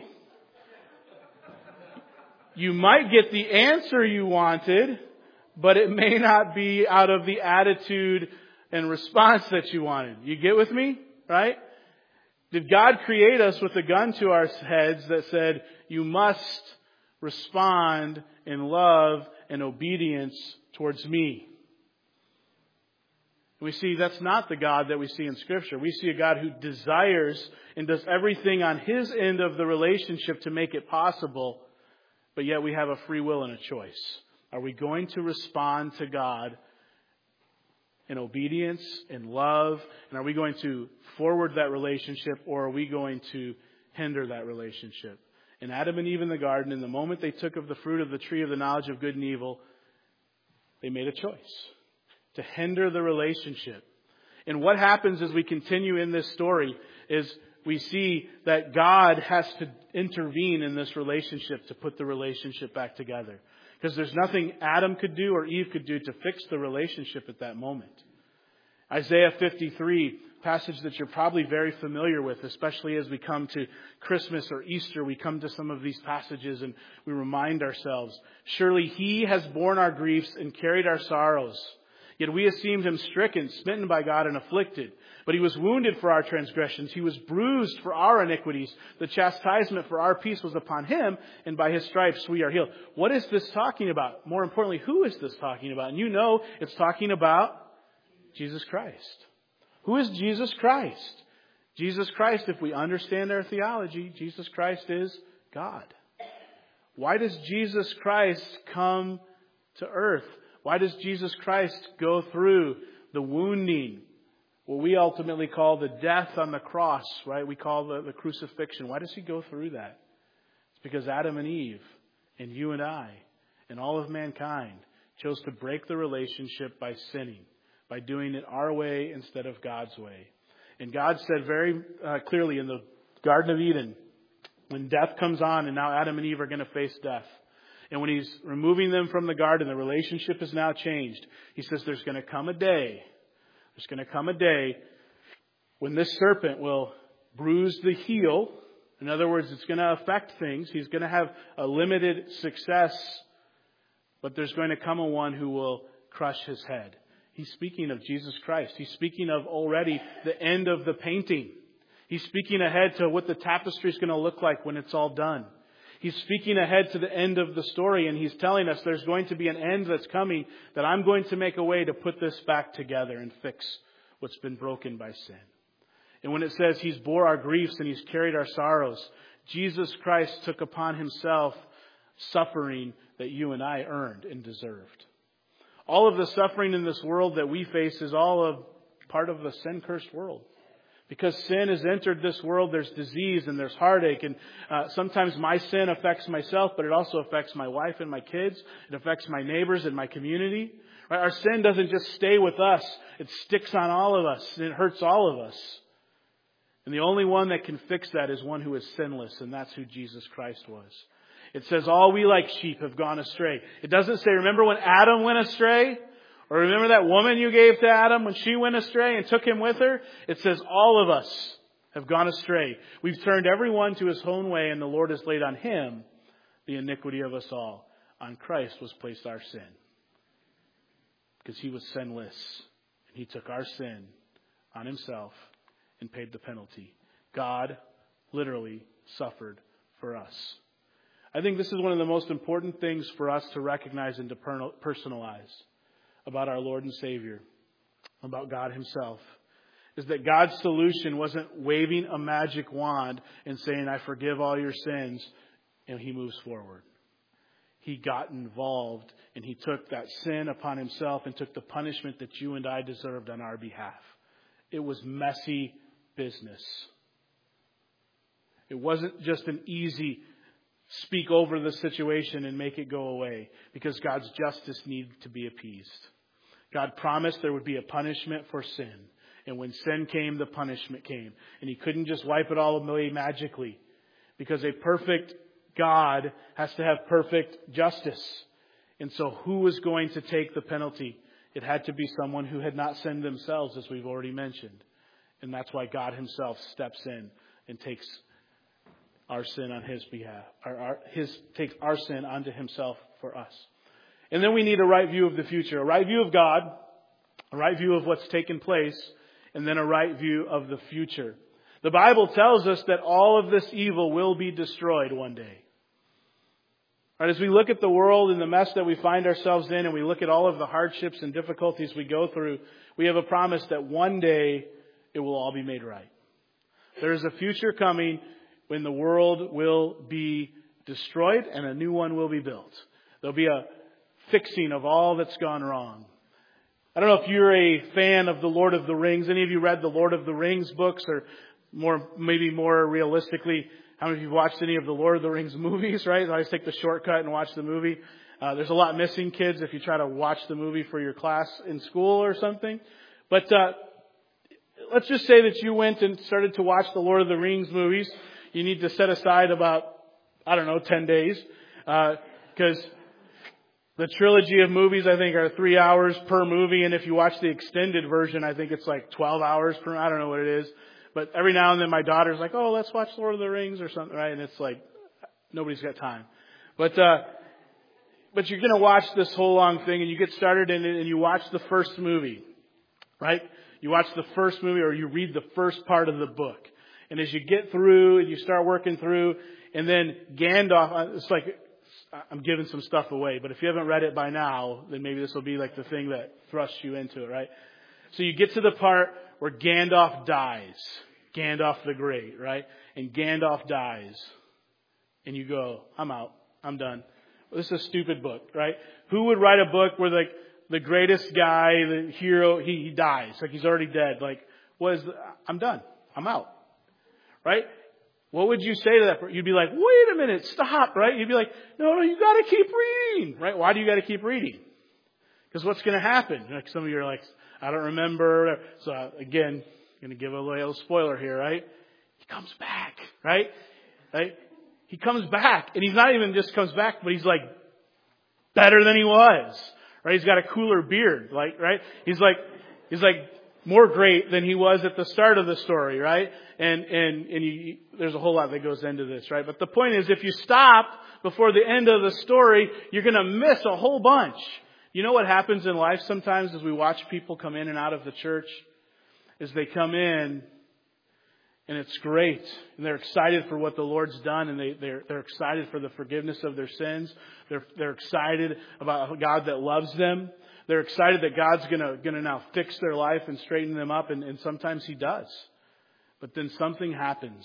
Speaker 1: You might get the answer you wanted, but it may not be out of the attitude and response that you wanted. You get with me? Right? Did God create us with a gun to our heads that said, you must respond in love and obedience towards me? We see that's not the God that we see in Scripture. We see a God who desires and does everything on His end of the relationship to make it possible, but yet we have a free will and a choice. Are we going to respond to God in obedience, in love, and are we going to forward that relationship, or are we going to hinder that relationship? And Adam and Eve in the garden, in the moment they took of the fruit of the tree of the knowledge of good and evil, they made a choice to hinder the relationship. And what happens as we continue in this story is we see that God has to intervene in this relationship to put the relationship back together. Because there's nothing Adam could do or Eve could do to fix the relationship at that moment. Isaiah fifty-three, passage that you're probably very familiar with, especially as we come to Christmas or Easter, we come to some of these passages and we remind ourselves, surely He has borne our griefs and carried our sorrows. Yet we esteemed Him stricken, smitten by God, and afflicted. But He was wounded for our transgressions. He was bruised for our iniquities. The chastisement for our peace was upon Him, and by His stripes we are healed. What is this talking about? More importantly, who is this talking about? And you know it's talking about Jesus Christ. Who is Jesus Christ? Jesus Christ, if we understand our theology, Jesus Christ is God. Why does Jesus Christ come to earth? Why does Jesus Christ go through the wounding, what we ultimately call the death on the cross, right? We call the, the crucifixion. Why does He go through that? It's because Adam and Eve And you and I and all of mankind chose to break the relationship by sinning, by doing it our way instead of God's way. And God said very uh, clearly in the Garden of Eden, when death comes on, and now Adam and Eve are going to face death. And when He's removing them from the garden, the relationship is now changed. He says there's going to come a day, there's going to come a day when this serpent will bruise the heel. In other words, it's going to affect things. He's going to have a limited success, but there's going to come a one who will crush his head. He's speaking of Jesus Christ. He's speaking of already the end of the painting. He's speaking ahead to what the tapestry is going to look like when it's all done. He's speaking ahead to the end of the story, and He's telling us there's going to be an end that's coming, that I'm going to make a way to put this back together and fix what's been broken by sin. And when it says He's bore our griefs and He's carried our sorrows, Jesus Christ took upon Himself suffering that you and I earned and deserved. All of the suffering in this world that we face is all a part of the sin-cursed world. Because sin has entered this world, there's disease and there's heartache. And uh, sometimes my sin affects myself, but it also affects my wife and my kids. It affects my neighbors and my community. Right? Our sin doesn't just stay with us. It sticks on all of us and it hurts all of us. And the only one that can fix that is one who is sinless, and that's who Jesus Christ was. It says, all we like sheep have gone astray. It doesn't say, remember when Adam went astray? Or remember that woman you gave to Adam when she went astray and took him with her? It says, all of us have gone astray. We've turned everyone to his own way, and the Lord has laid on Him the iniquity of us all. On Christ was placed our sin. Because He was sinless. And He took our sin on Himself and paid the penalty. God literally suffered for us. I think this is one of the most important things for us to recognize and to personalize about our Lord and Savior, about God Himself, is that God's solution wasn't waving a magic wand and saying, I forgive all your sins, and He moves forward. He got involved, and He took that sin upon Himself and took the punishment that you and I deserved on our behalf. It was messy business. It wasn't just an easy speak over the situation and make it go away, because God's justice needed to be appeased. God promised there would be a punishment for sin. And when sin came, the punishment came. And He couldn't just wipe it all away magically, because a perfect God has to have perfect justice. And so who was going to take the penalty? It had to be someone who had not sinned themselves, as we've already mentioned. And that's why God Himself steps in and takes our sin on His behalf, or our, his takes our sin onto Himself for us. And then we need a right view of the future, a right view of God, a right view of what's taken place, and then a right view of the future. The Bible tells us that all of this evil will be destroyed one day. Right, as we look at the world and the mess that we find ourselves in, and we look at all of the hardships and difficulties we go through, we have a promise that one day it will all be made right. There is a future coming when the world will be destroyed and a new one will be built. There'll be a fixing of all that's gone wrong. I don't know if you're a fan of the Lord of the Rings. Any of you read the Lord of the Rings books, or more, maybe more realistically, how many of you have watched any of the Lord of the Rings movies, right? I always take the shortcut and watch the movie. Uh, there's a lot missing, kids, if you try to watch the movie for your class in school or something. But uh, let's just say that you went and started to watch the Lord of the Rings movies. You need to set aside about, I don't know, ten days. Because uh, the trilogy of movies, I think, are three hours per movie. And if you watch the extended version, I think it's like twelve hours per, I don't know what it is. But every now and then my daughter's like, oh, let's watch Lord of the Rings or something, right? And it's like, nobody's got time. But, uh, but you're going to watch this whole long thing, and you get started in it and you watch the first movie, right? You watch the first movie, or you read the first part of the book. And as you get through and you start working through, and then Gandalf, it's like, I'm giving some stuff away, but if you haven't read it by now, then maybe this will be like the thing that thrusts you into it, right? So you get to the part where Gandalf dies. Gandalf the Great, right? And Gandalf dies. And you go, I'm out. I'm done. Well, this is a stupid book, right? Who would write a book where like the greatest guy, the hero, he, he dies. Like he's already dead. Like, what is the, I'm done. I'm out. Right? what would you say to that person? You'd be like, wait a minute, stop, right? You'd be like, no, no, you got to keep reading, right? Why do you got to keep reading? Because what's going to happen? Like some of you are like, I don't remember. So again, I'm going to give a little spoiler here, right? He comes back, right? Right? He comes back, and he's not even just comes back, but he's like better than he was, right? He's got a cooler beard, like, right? He's like, he's like more great than he was at the start of the story, right? And and and you, there's a whole lot that goes into this, right? But the point is, if you stop before the end of the story, you're going to miss a whole bunch. You know what happens in life sometimes as we watch people come in and out of the church? Is they come in and it's great. And they're excited for what the Lord's done, and they, they're, they're excited for the forgiveness of their sins. They're, they're excited about a God that loves them. They're excited that God's gonna, gonna now fix their life and straighten them up, and, and sometimes He does. But then something happens.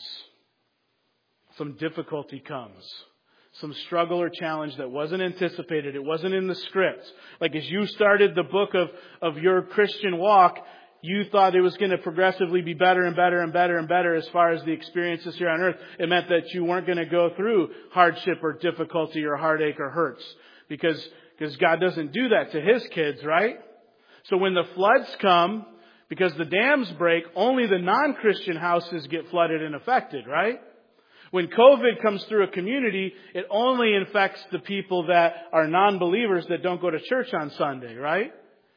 Speaker 1: Some difficulty comes. Some struggle or challenge that wasn't anticipated. It wasn't in the script. Like as you started the book of, of your Christian walk, you thought it was going to progressively be better and better and better and better as far as the experiences here on earth. It meant that you weren't going to go through hardship or difficulty or heartache or hurts. Because, because God doesn't do that to His kids, right? So when the floods come, because the dams break, only the non-Christian houses get flooded and affected, right? When COVID comes through a community, it only infects the people that are non-believers that don't go to church on Sunday, right?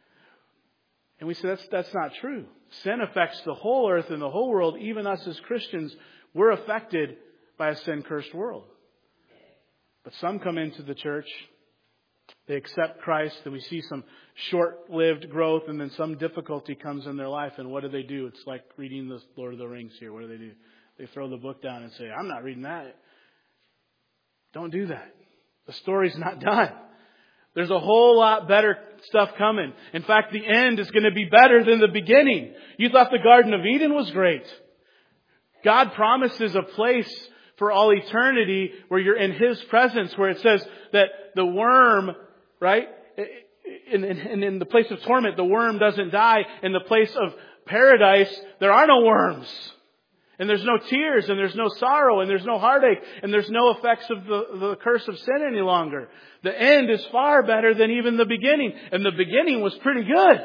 Speaker 1: And we say that's that's not true. Sin affects the whole earth and the whole world. Even us as Christians, we're affected by a sin-cursed world. But some come into the church, they accept Christ, and we see some short-lived growth, and then some difficulty comes in their life. And what do they do? It's like reading the Lord of the Rings here. What do they do? They throw the book down and say, I'm not reading that. Don't do that. The story's not done. There's a whole lot better stuff coming. In fact, the end is going to be better than the beginning. You thought the Garden of Eden was great. God promises a place for all eternity where you're in His presence, where it says that the worm, right, in, in, in the place of torment, the worm doesn't die. In the place of paradise, there are no worms. And there's no tears, and there's no sorrow, and there's no heartache, and there's no effects of the, the curse of sin any longer. The end is far better than even the beginning. And the beginning was pretty good.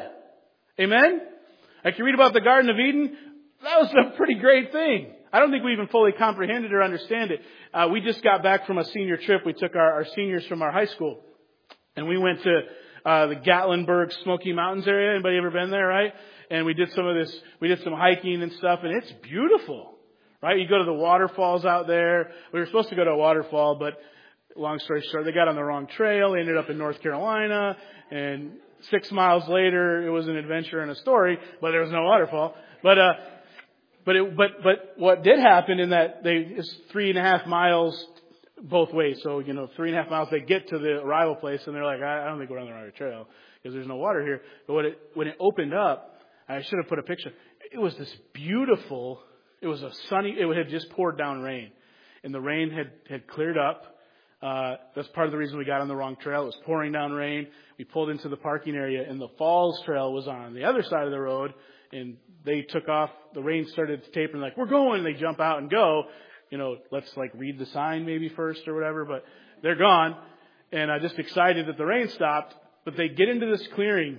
Speaker 1: Amen? Like you read about the Garden of Eden, that was a pretty great thing. I don't think we even fully comprehend it or understand it. Uh, we just got back from a senior trip. We took our, our seniors from our high school, and we went to uh, the Gatlinburg Smoky Mountains area. Anybody ever been there, right? And we did some of this, we did some hiking and stuff, and it's beautiful, right? You go to the waterfalls out there. We were supposed to go to a waterfall, but long story short, they got on the wrong trail. They ended up in North Carolina, and six miles later, it was an adventure and a story, but there was no waterfall. But, uh, but it, but, but what did happen in that they, it's three and a half miles both ways. So, you know, three and a half miles, they get to the arrival place, and they're like, I, I don't think we're on the right trail because there's no water here. But when it, when it opened up, I should have put a picture. It was this beautiful, it was a sunny, it had just poured down rain. And the rain had, had cleared up. Uh, that's part of the reason we got on the wrong trail. It was pouring down rain. We pulled into the parking area, and the Falls Trail was on the other side of the road. And they took off. The rain started to taper, and like, we're going. They jump out and go. You know, let's like read the sign maybe first or whatever. But they're gone. And I'm just excited that the rain stopped. But they get into this clearing.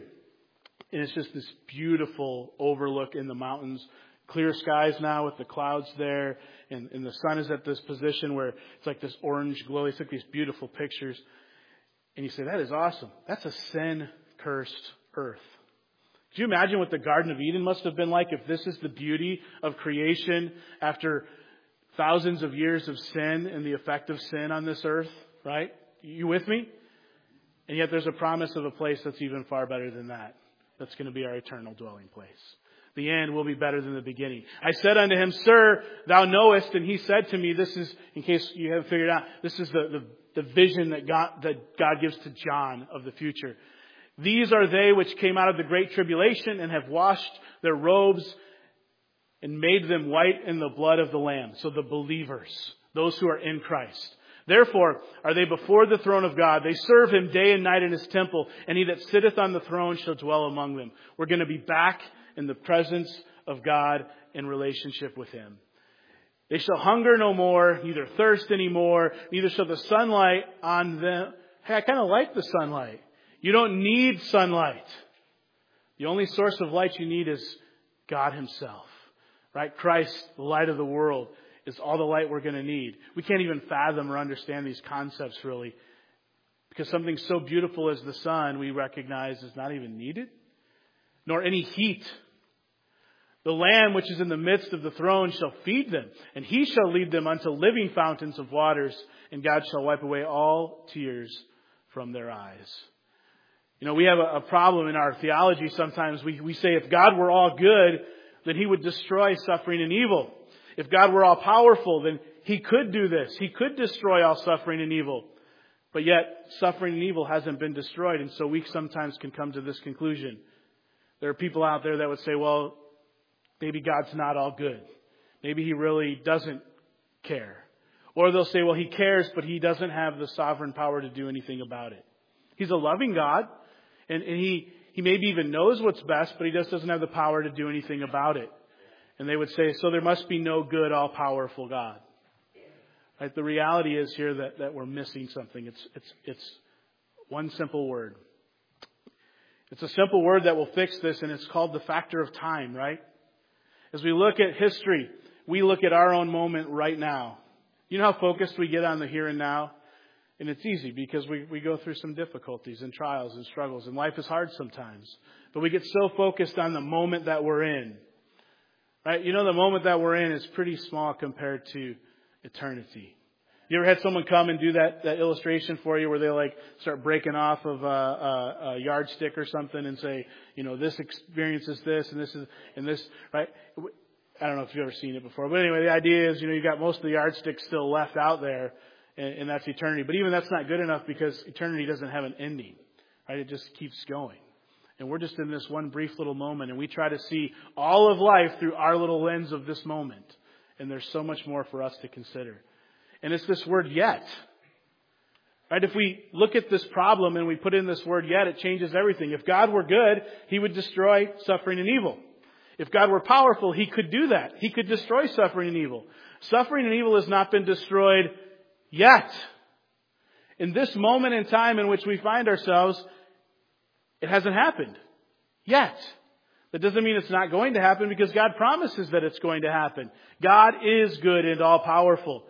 Speaker 1: And it's just this beautiful overlook in the mountains. Clear skies now with the clouds there. And, and the sun is at this position where it's like this orange glow. They took these beautiful pictures. And you say, that is awesome. That's a sin-cursed earth. Could you imagine what the Garden of Eden must have been like if this is the beauty of creation after thousands of years of sin and the effect of sin on this earth? Right? You with me? And yet there's a promise of a place that's even far better than that. That's going to be our eternal dwelling place. The end will be better than the beginning. I said unto him, Sir, thou knowest. And he said to me, this is, in case you haven't figured out, this is the, the, the vision that God, that God gives to John of the future. These are they which came out of the great tribulation and have washed their robes and made them white in the blood of the Lamb. So the believers, those who are in Christ. Therefore are they before the throne of God. They serve Him day and night in His temple, and He that sitteth on the throne shall dwell among them. We're going to be back in the presence of God in relationship with Him. They shall hunger no more, neither thirst anymore, neither shall the sunlight on them. Hey, I kind of like the sunlight. You don't need sunlight. The only source of light you need is God Himself. Right? Christ, the light of the world, is all the light we're going to need. We can't even fathom or understand these concepts really. Because something so beautiful as the sun we recognize is not even needed. Nor any heat. The Lamb which is in the midst of the throne shall feed them, and He shall lead them unto living fountains of waters, and God shall wipe away all tears from their eyes. You know, we have a, a problem in our theology sometimes. We, we say if God were all good, then He would destroy suffering and evil. If God were all powerful, then He could do this. He could destroy all suffering and evil. But yet, suffering and evil hasn't been destroyed, and so we sometimes can come to this conclusion. There are people out there that would say, well, maybe God's not all good. Maybe He really doesn't care. Or they'll say, well, He cares, but He doesn't have the sovereign power to do anything about it. He's a loving God, and, and He, He maybe even knows what's best, but He just doesn't have the power to do anything about it. And they would say, so there must be no good, all-powerful God. Right? The reality is here that, that we're missing something. It's, it's, it's one simple word. It's a simple word that will fix this, and it's called the factor of time, right? As we look at history, we look at our own moment right now. You know how focused we get on the here and now? And it's easy because we, we go through some difficulties and trials and struggles, and life is hard sometimes. But we get so focused on the moment that we're in. Right? You know, the moment that we're in is pretty small compared to eternity. You ever had someone come and do that, that illustration for you where they like start breaking off of a, a, a yardstick or something and say, you know, this experience is this and this is, and this, right? I don't know if you've ever seen it before. But anyway, the idea is, you know, you got most of the yardsticks still left out there, and, and that's eternity. But even that's not good enough because eternity doesn't have an ending, right? It just keeps going. And we're just in this one brief little moment, and we try to see all of life through our little lens of this moment. And there's so much more for us to consider. And it's this word yet. Right? If we look at this problem and we put in this word yet, it changes everything. If God were good, He would destroy suffering and evil. If God were powerful, He could do that. He could destroy suffering and evil. Suffering and evil has not been destroyed yet. In this moment in time in which we find ourselves, it hasn't happened yet. That doesn't mean it's not going to happen because God promises that it's going to happen. God is good and all powerful.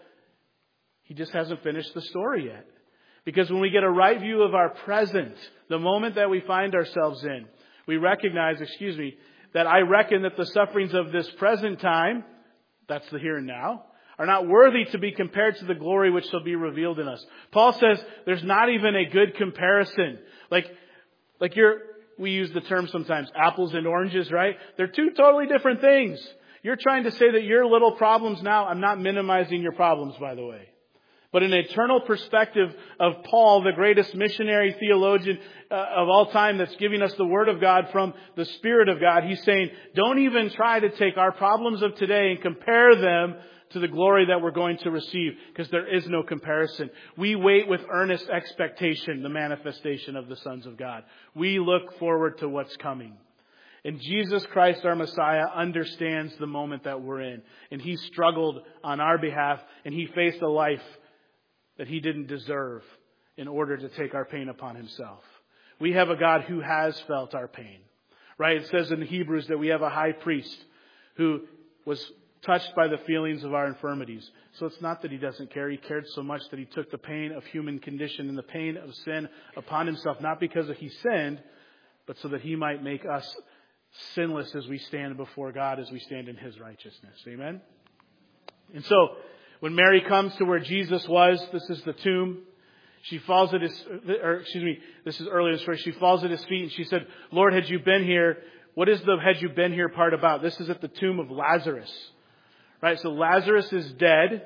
Speaker 1: He just hasn't finished the story yet. Because when we get a right view of our present, the moment that we find ourselves in, we recognize, excuse me, that I reckon that the sufferings of this present time, that's the here and now, are not worthy to be compared to the glory which shall be revealed in us. Paul says there's not even a good comparison. Like, like you're, we use the term sometimes, apples and oranges, right? They're two totally different things. You're trying to say that your little problems now, I'm not minimizing your problems, by the way. But an eternal perspective of Paul, the greatest missionary theologian uh, of all time that's giving us the Word of God from the Spirit of God, he's saying, don't even try to take our problems of today and compare them to the glory that we're going to receive, because there is no comparison. We wait with earnest expectation the manifestation of the sons of God. We look forward to what's coming. And Jesus Christ, our Messiah, understands the moment that we're in. And He struggled on our behalf, and He faced a life that He didn't deserve in order to take our pain upon Himself. We have a God who has felt our pain. Right? It says in Hebrews that we have a high priest who was touched by the feelings of our infirmities. So it's not that He doesn't care. He cared so much that He took the pain of human condition and the pain of sin upon Himself, not because He sinned, but so that He might make us sinless as we stand before God, as we stand in His righteousness. Amen? And so, when Mary comes to where Jesus was, this is the tomb. She falls at His, or excuse me, this is earlier in the story. She falls at His feet and she said, Lord, had you been here, what is the had you been here part about? This is at the tomb of Lazarus. Right? So Lazarus is dead.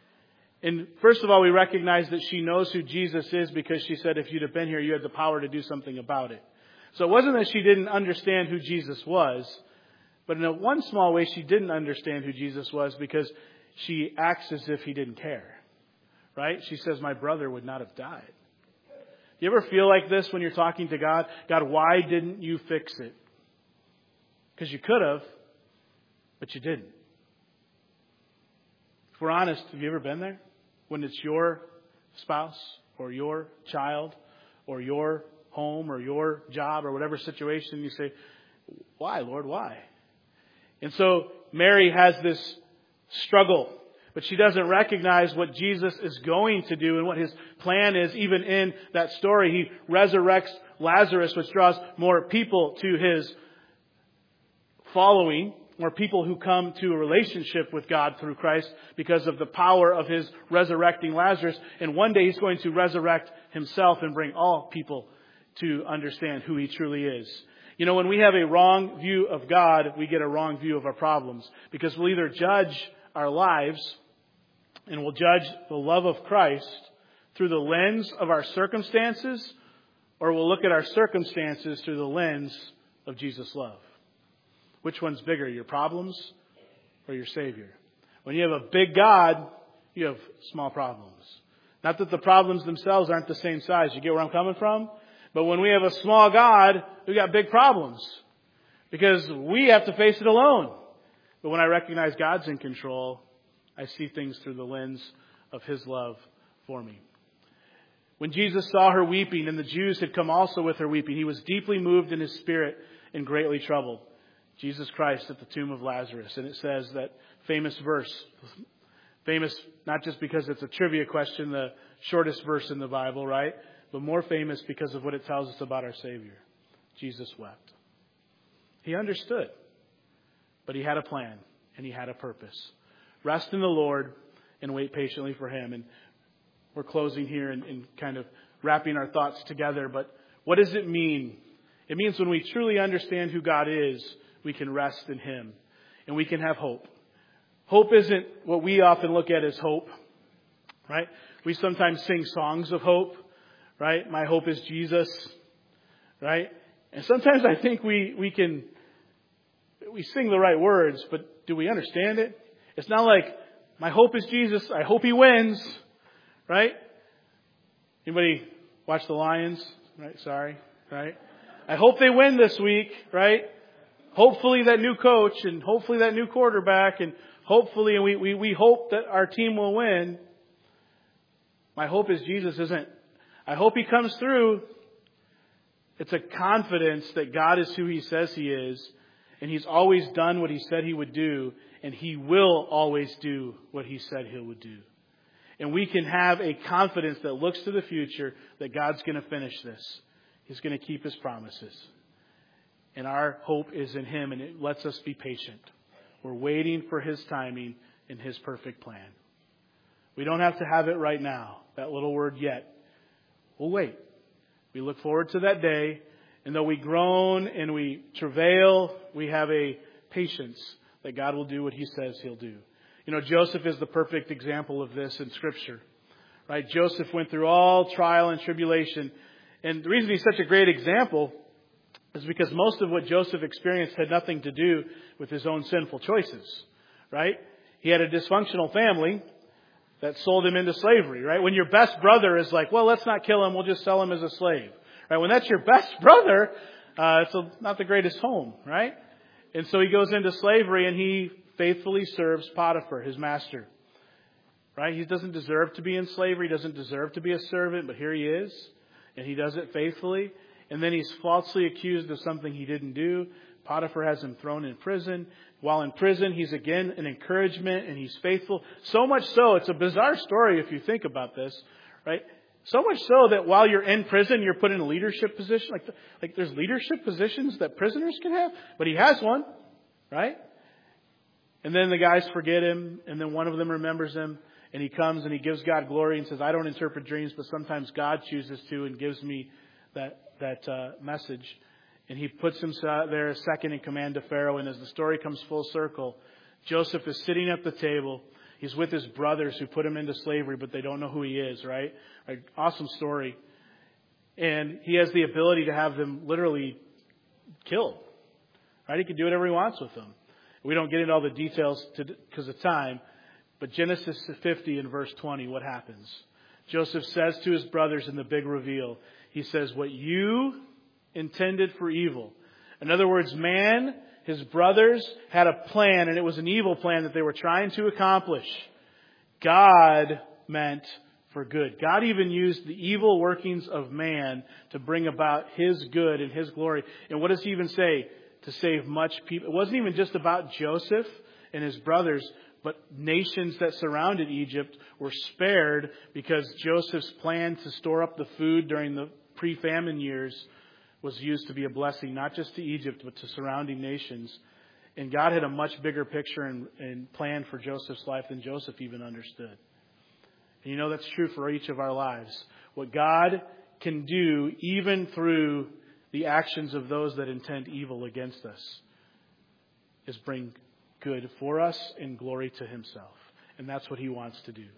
Speaker 1: And first of all, we recognize that she knows who Jesus is because she said, if you'd have been here, you had the power to do something about it. So it wasn't that she didn't understand who Jesus was, but in a one small way, she didn't understand who Jesus was because she acts as if He didn't care. Right? She says, my brother would not have died. Do you ever feel like this when you're talking to God? God, why didn't you fix it? Because you could have, but you didn't. If we're honest, have you ever been there? When it's your spouse or your child or your home or your job or whatever situation, you say, why, Lord, why? And so Mary has this struggle, but she doesn't recognize what Jesus is going to do and what His plan is. Even in that story, He resurrects Lazarus, which draws more people to His following, more people who come to a relationship with God through Christ because of the power of His resurrecting Lazarus. And one day He's going to resurrect Himself and bring all people to understand who He truly is. You know, when we have a wrong view of God, we get a wrong view of our problems, because we'll either judge our lives and we'll judge the love of Christ through the lens of our circumstances, or we'll look at our circumstances through the lens of Jesus' love. Which one's bigger, your problems or your Savior? When you have a big God, you have small problems. Not that the problems themselves aren't the same size. You get where I'm coming from? But when we have a small God, we got big problems, because we have to face it alone. But when I recognize God's in control, I see things through the lens of His love for me. When Jesus saw her weeping, and the Jews had come also with her weeping, He was deeply moved in His spirit and greatly troubled. Jesus Christ at the tomb of Lazarus. And it says that famous verse, famous not just because it's a trivia question, the shortest verse in the Bible, right? But more famous because of what it tells us about our Savior. Jesus wept. He understood, but He had a plan and He had a purpose. Rest in the Lord and wait patiently for Him. And we're closing here and, and kind of wrapping our thoughts together. But what does it mean? It means when we truly understand who God is, we can rest in Him and we can have hope. Hope isn't what we often look at as hope, right? We sometimes sing songs of hope, right? My hope is Jesus, right? And sometimes I think we, we can, we sing the right words, but do we understand it? It's not like, my hope is Jesus, I hope He wins, right? Anybody watch the Lions? Right? Sorry, right? I hope they win this week, right? Hopefully that new coach and hopefully that new quarterback and hopefully, and we, we, we hope that our team will win. My hope is Jesus isn't, I hope He comes through. It's a confidence that God is who He says He is, and He's always done what He said He would do, and He will always do what He said He would do. And we can have a confidence that looks to the future that God's going to finish this. He's going to keep His promises. And our hope is in Him, and it lets us be patient. We're waiting for His timing and His perfect plan. We don't have to have it right now, that little word yet. We'll wait. We look forward to that day, and though we groan and we travail, we have a patience that God will do what He says He'll do. You know, Joseph is the perfect example of this in Scripture, right? Joseph went through all trial and tribulation, and the reason he's such a great example is because most of what Joseph experienced had nothing to do with his own sinful choices, right? He had a dysfunctional family that sold him into slavery, right? When your best brother is like, well, let's not kill him, we'll just sell him as a slave, right? When that's your best brother, uh, it's a, not the greatest home, right? And so he goes into slavery and he faithfully serves Potiphar, his master, right? He doesn't deserve to be in slavery, he doesn't deserve to be a servant, but here he is, and he does it faithfully. And then he's falsely accused of something he didn't do. Potiphar has him thrown in prison. While in prison, he's again an encouragement and he's faithful. So much so, it's a bizarre story if you think about this, right? So much so that while you're in prison, you're put in a leadership position. Like, like there's leadership positions that prisoners can have, but he has one, right? And then the guys forget him, and then one of them remembers him, and he comes and he gives God glory and says, I don't interpret dreams, but sometimes God chooses to and gives me that that uh, message. And he puts himself there second in command to Pharaoh. And as the story comes full circle, Joseph is sitting at the table. He's with his brothers who put him into slavery, but they don't know who he is, right? An awesome story. And he has the ability to have them literally killed, right? He can do whatever he wants with them. We don't get into all the details because of time, but Genesis fifty in verse twenty, what happens? Joseph says to his brothers in the big reveal, he says, what you intended for evil. In other words, man, his brothers had a plan, and it was an evil plan that they were trying to accomplish. God meant for good. God even used the evil workings of man to bring about His good and His glory. And what does He even say? To save much people. It wasn't even just about Joseph and his brothers, but nations that surrounded Egypt were spared because Joseph's plan to store up the food during the pre-famine years was used to be a blessing, not just to Egypt, but to surrounding nations. And God had a much bigger picture and, and plan for Joseph's life than Joseph even understood. And you know that's true for each of our lives. What God can do, even through the actions of those that intend evil against us, is bring good for us and glory to Himself. And that's what He wants to do.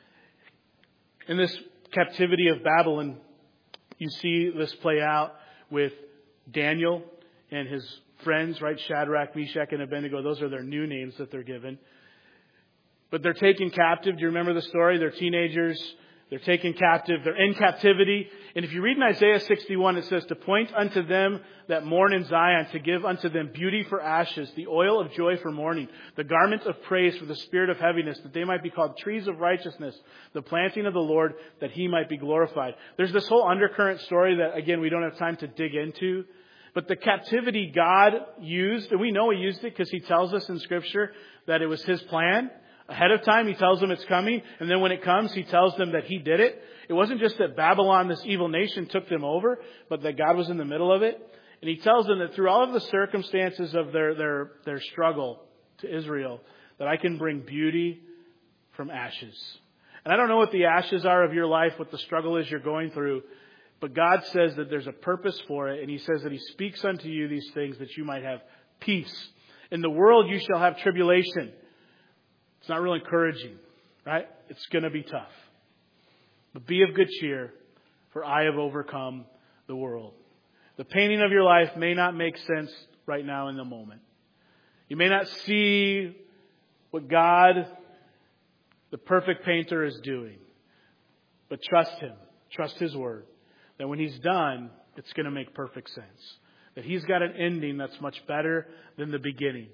Speaker 1: In this captivity of Babylon, you see this play out with Daniel and his friends, right? Shadrach, Meshach, and Abednego. Those are their new names that they're given. But they're taken captive. Do you remember the story? They're teenagers. They're taken captive. They're in captivity. And if you read in Isaiah sixty-one, it says, to point unto them that mourn in Zion, to give unto them beauty for ashes, the oil of joy for mourning, the garment of praise for the spirit of heaviness, that they might be called trees of righteousness, the planting of the Lord, that He might be glorified. There's this whole undercurrent story that, again, we don't have time to dig into. But the captivity God used, and we know He used it because He tells us in Scripture that it was His plan. Ahead of time, He tells them it's coming. And then when it comes, He tells them that He did it. It wasn't just that Babylon, this evil nation, took them over, but that God was in the middle of it. And He tells them that through all of the circumstances of their, their, their struggle to Israel, that I can bring beauty from ashes. And I don't know what the ashes are of your life, what the struggle is you're going through, but God says that there's a purpose for it. And He says that He speaks unto you these things that you might have peace. In the world you shall have tribulation. It's not real encouraging, right? It's going to be tough. But be of good cheer, for I have overcome the world. The painting of your life may not make sense right now in the moment. You may not see what God, the perfect painter, is doing. But trust Him. Trust His word. That when He's done, it's going to make perfect sense. That He's got an ending that's much better than the beginning.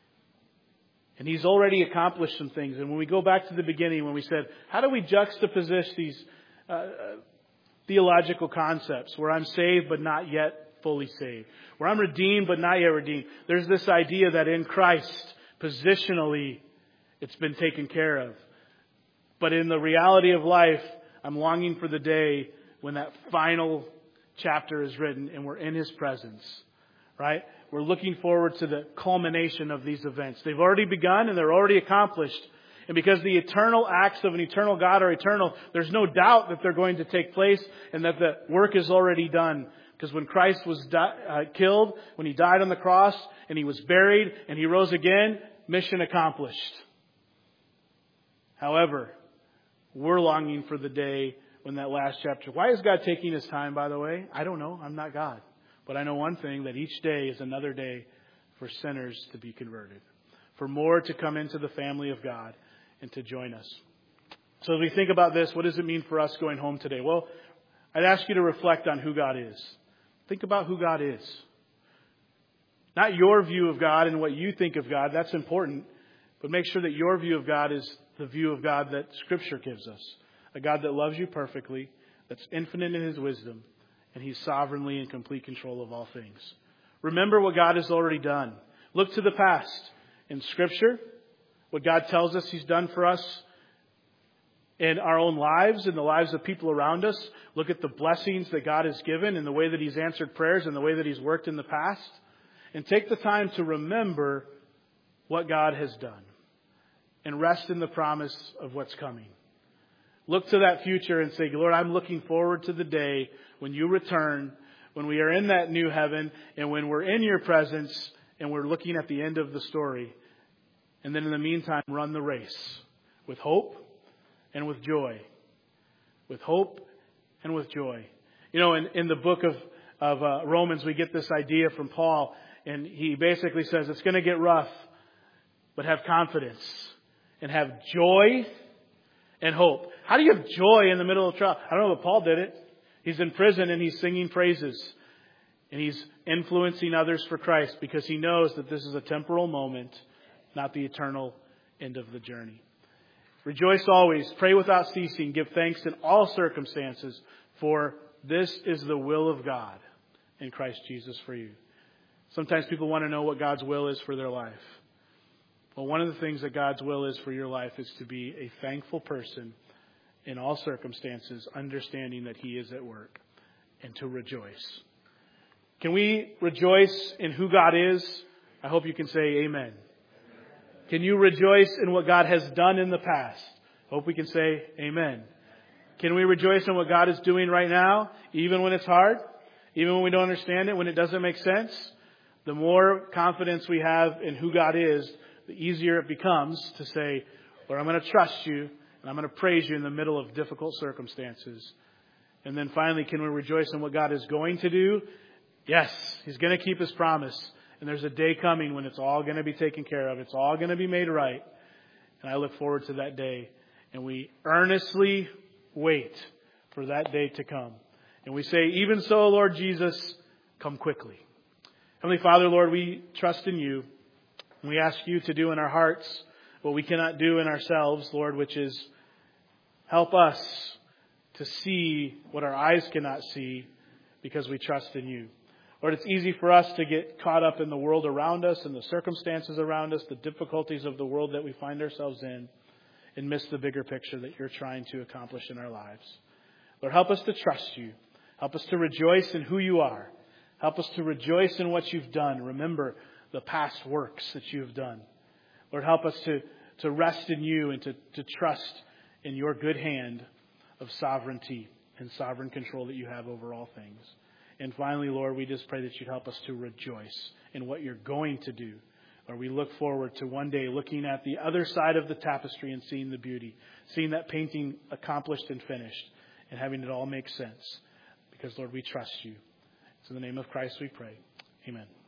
Speaker 1: And He's already accomplished some things. And when we go back to the beginning, when we said, how do we juxtapose these uh, uh, theological concepts where I'm saved but not yet fully saved, where I'm redeemed but not yet redeemed? There's this idea that in Christ, positionally, it's been taken care of. But in the reality of life, I'm longing for the day when that final chapter is written and we're in His presence, right? We're looking forward to the culmination of these events. They've already begun and they're already accomplished. And because the eternal acts of an eternal God are eternal, there's no doubt that they're going to take place and that the work is already done. Because when Christ was di- uh, killed, when He died on the cross and He was buried and He rose again, mission accomplished. However, we're longing for the day when that last chapter... Why is God taking His time, by the way? I don't know. I'm not God. But I know one thing, that each day is another day for sinners to be converted. For more to come into the family of God and to join us. So as we think about this, what does it mean for us going home today? Well, I'd ask you to reflect on who God is. Think about who God is. Not your view of God and what you think of God. That's important. But make sure that your view of God is the view of God that Scripture gives us. A God that loves you perfectly, that's infinite in His wisdom, and He's sovereignly in complete control of all things. Remember what God has already done. Look to the past. In Scripture, what God tells us He's done for us in our own lives, in the lives of people around us. Look at the blessings that God has given and the way that He's answered prayers and the way that He's worked in the past. And take the time to remember what God has done. And rest in the promise of what's coming. Look to that future and say, Lord, I'm looking forward to the day when You return, when we are in that new heaven, and when we're in Your presence, and we're looking at the end of the story. And then in the meantime, run the race with hope and with joy. With hope and with joy. You know, in, in the book of, of uh, Romans, we get this idea from Paul, and he basically says it's going to get rough, but have confidence and have joy and hope. How do you have joy in the middle of trial? I don't know, but Paul did it. He's in prison and he's singing praises. And he's influencing others for Christ because he knows that this is a temporal moment, not the eternal end of the journey. Rejoice always, pray without ceasing, give thanks in all circumstances, for this is the will of God in Christ Jesus for you. Sometimes people want to know what God's will is for their life. Well, one of the things that God's will is for your life is to be a thankful person in all circumstances, understanding that He is at work, and to rejoice. Can we rejoice in who God is? I hope you can say amen. Can you rejoice in what God has done in the past? Hope we can say amen. Can we rejoice in what God is doing right now, even when it's hard, even when we don't understand it, when it doesn't make sense? The more confidence we have in who God is, the easier it becomes to say, Lord, I'm going to trust you and I'm going to praise you in the middle of difficult circumstances. And then finally, can we rejoice in what God is going to do? Yes, He's going to keep His promise. And there's a day coming when it's all going to be taken care of. It's all going to be made right. And I look forward to that day. And we earnestly wait for that day to come. And we say, even so, Lord Jesus, come quickly. Heavenly Father, Lord, we trust in you. And we ask you to do in our hearts what we cannot do in ourselves, Lord, which is help us to see what our eyes cannot see because we trust in you. Lord, it's easy for us to get caught up in the world around us and the circumstances around us, the difficulties of the world that we find ourselves in, and miss the bigger picture that you're trying to accomplish in our lives. Lord, help us to trust you. Help us to rejoice in who you are. Help us to rejoice in what you've done. Remember the past works that you have done. Lord, help us to, to rest in you and to, to trust in your good hand of sovereignty and sovereign control that you have over all things. And finally, Lord, we just pray that you'd help us to rejoice in what you're going to do. Lord, we look forward to one day looking at the other side of the tapestry and seeing the beauty, seeing that painting accomplished and finished, and having it all make sense. Because, Lord, we trust you. It's in the name of Christ we pray. Amen.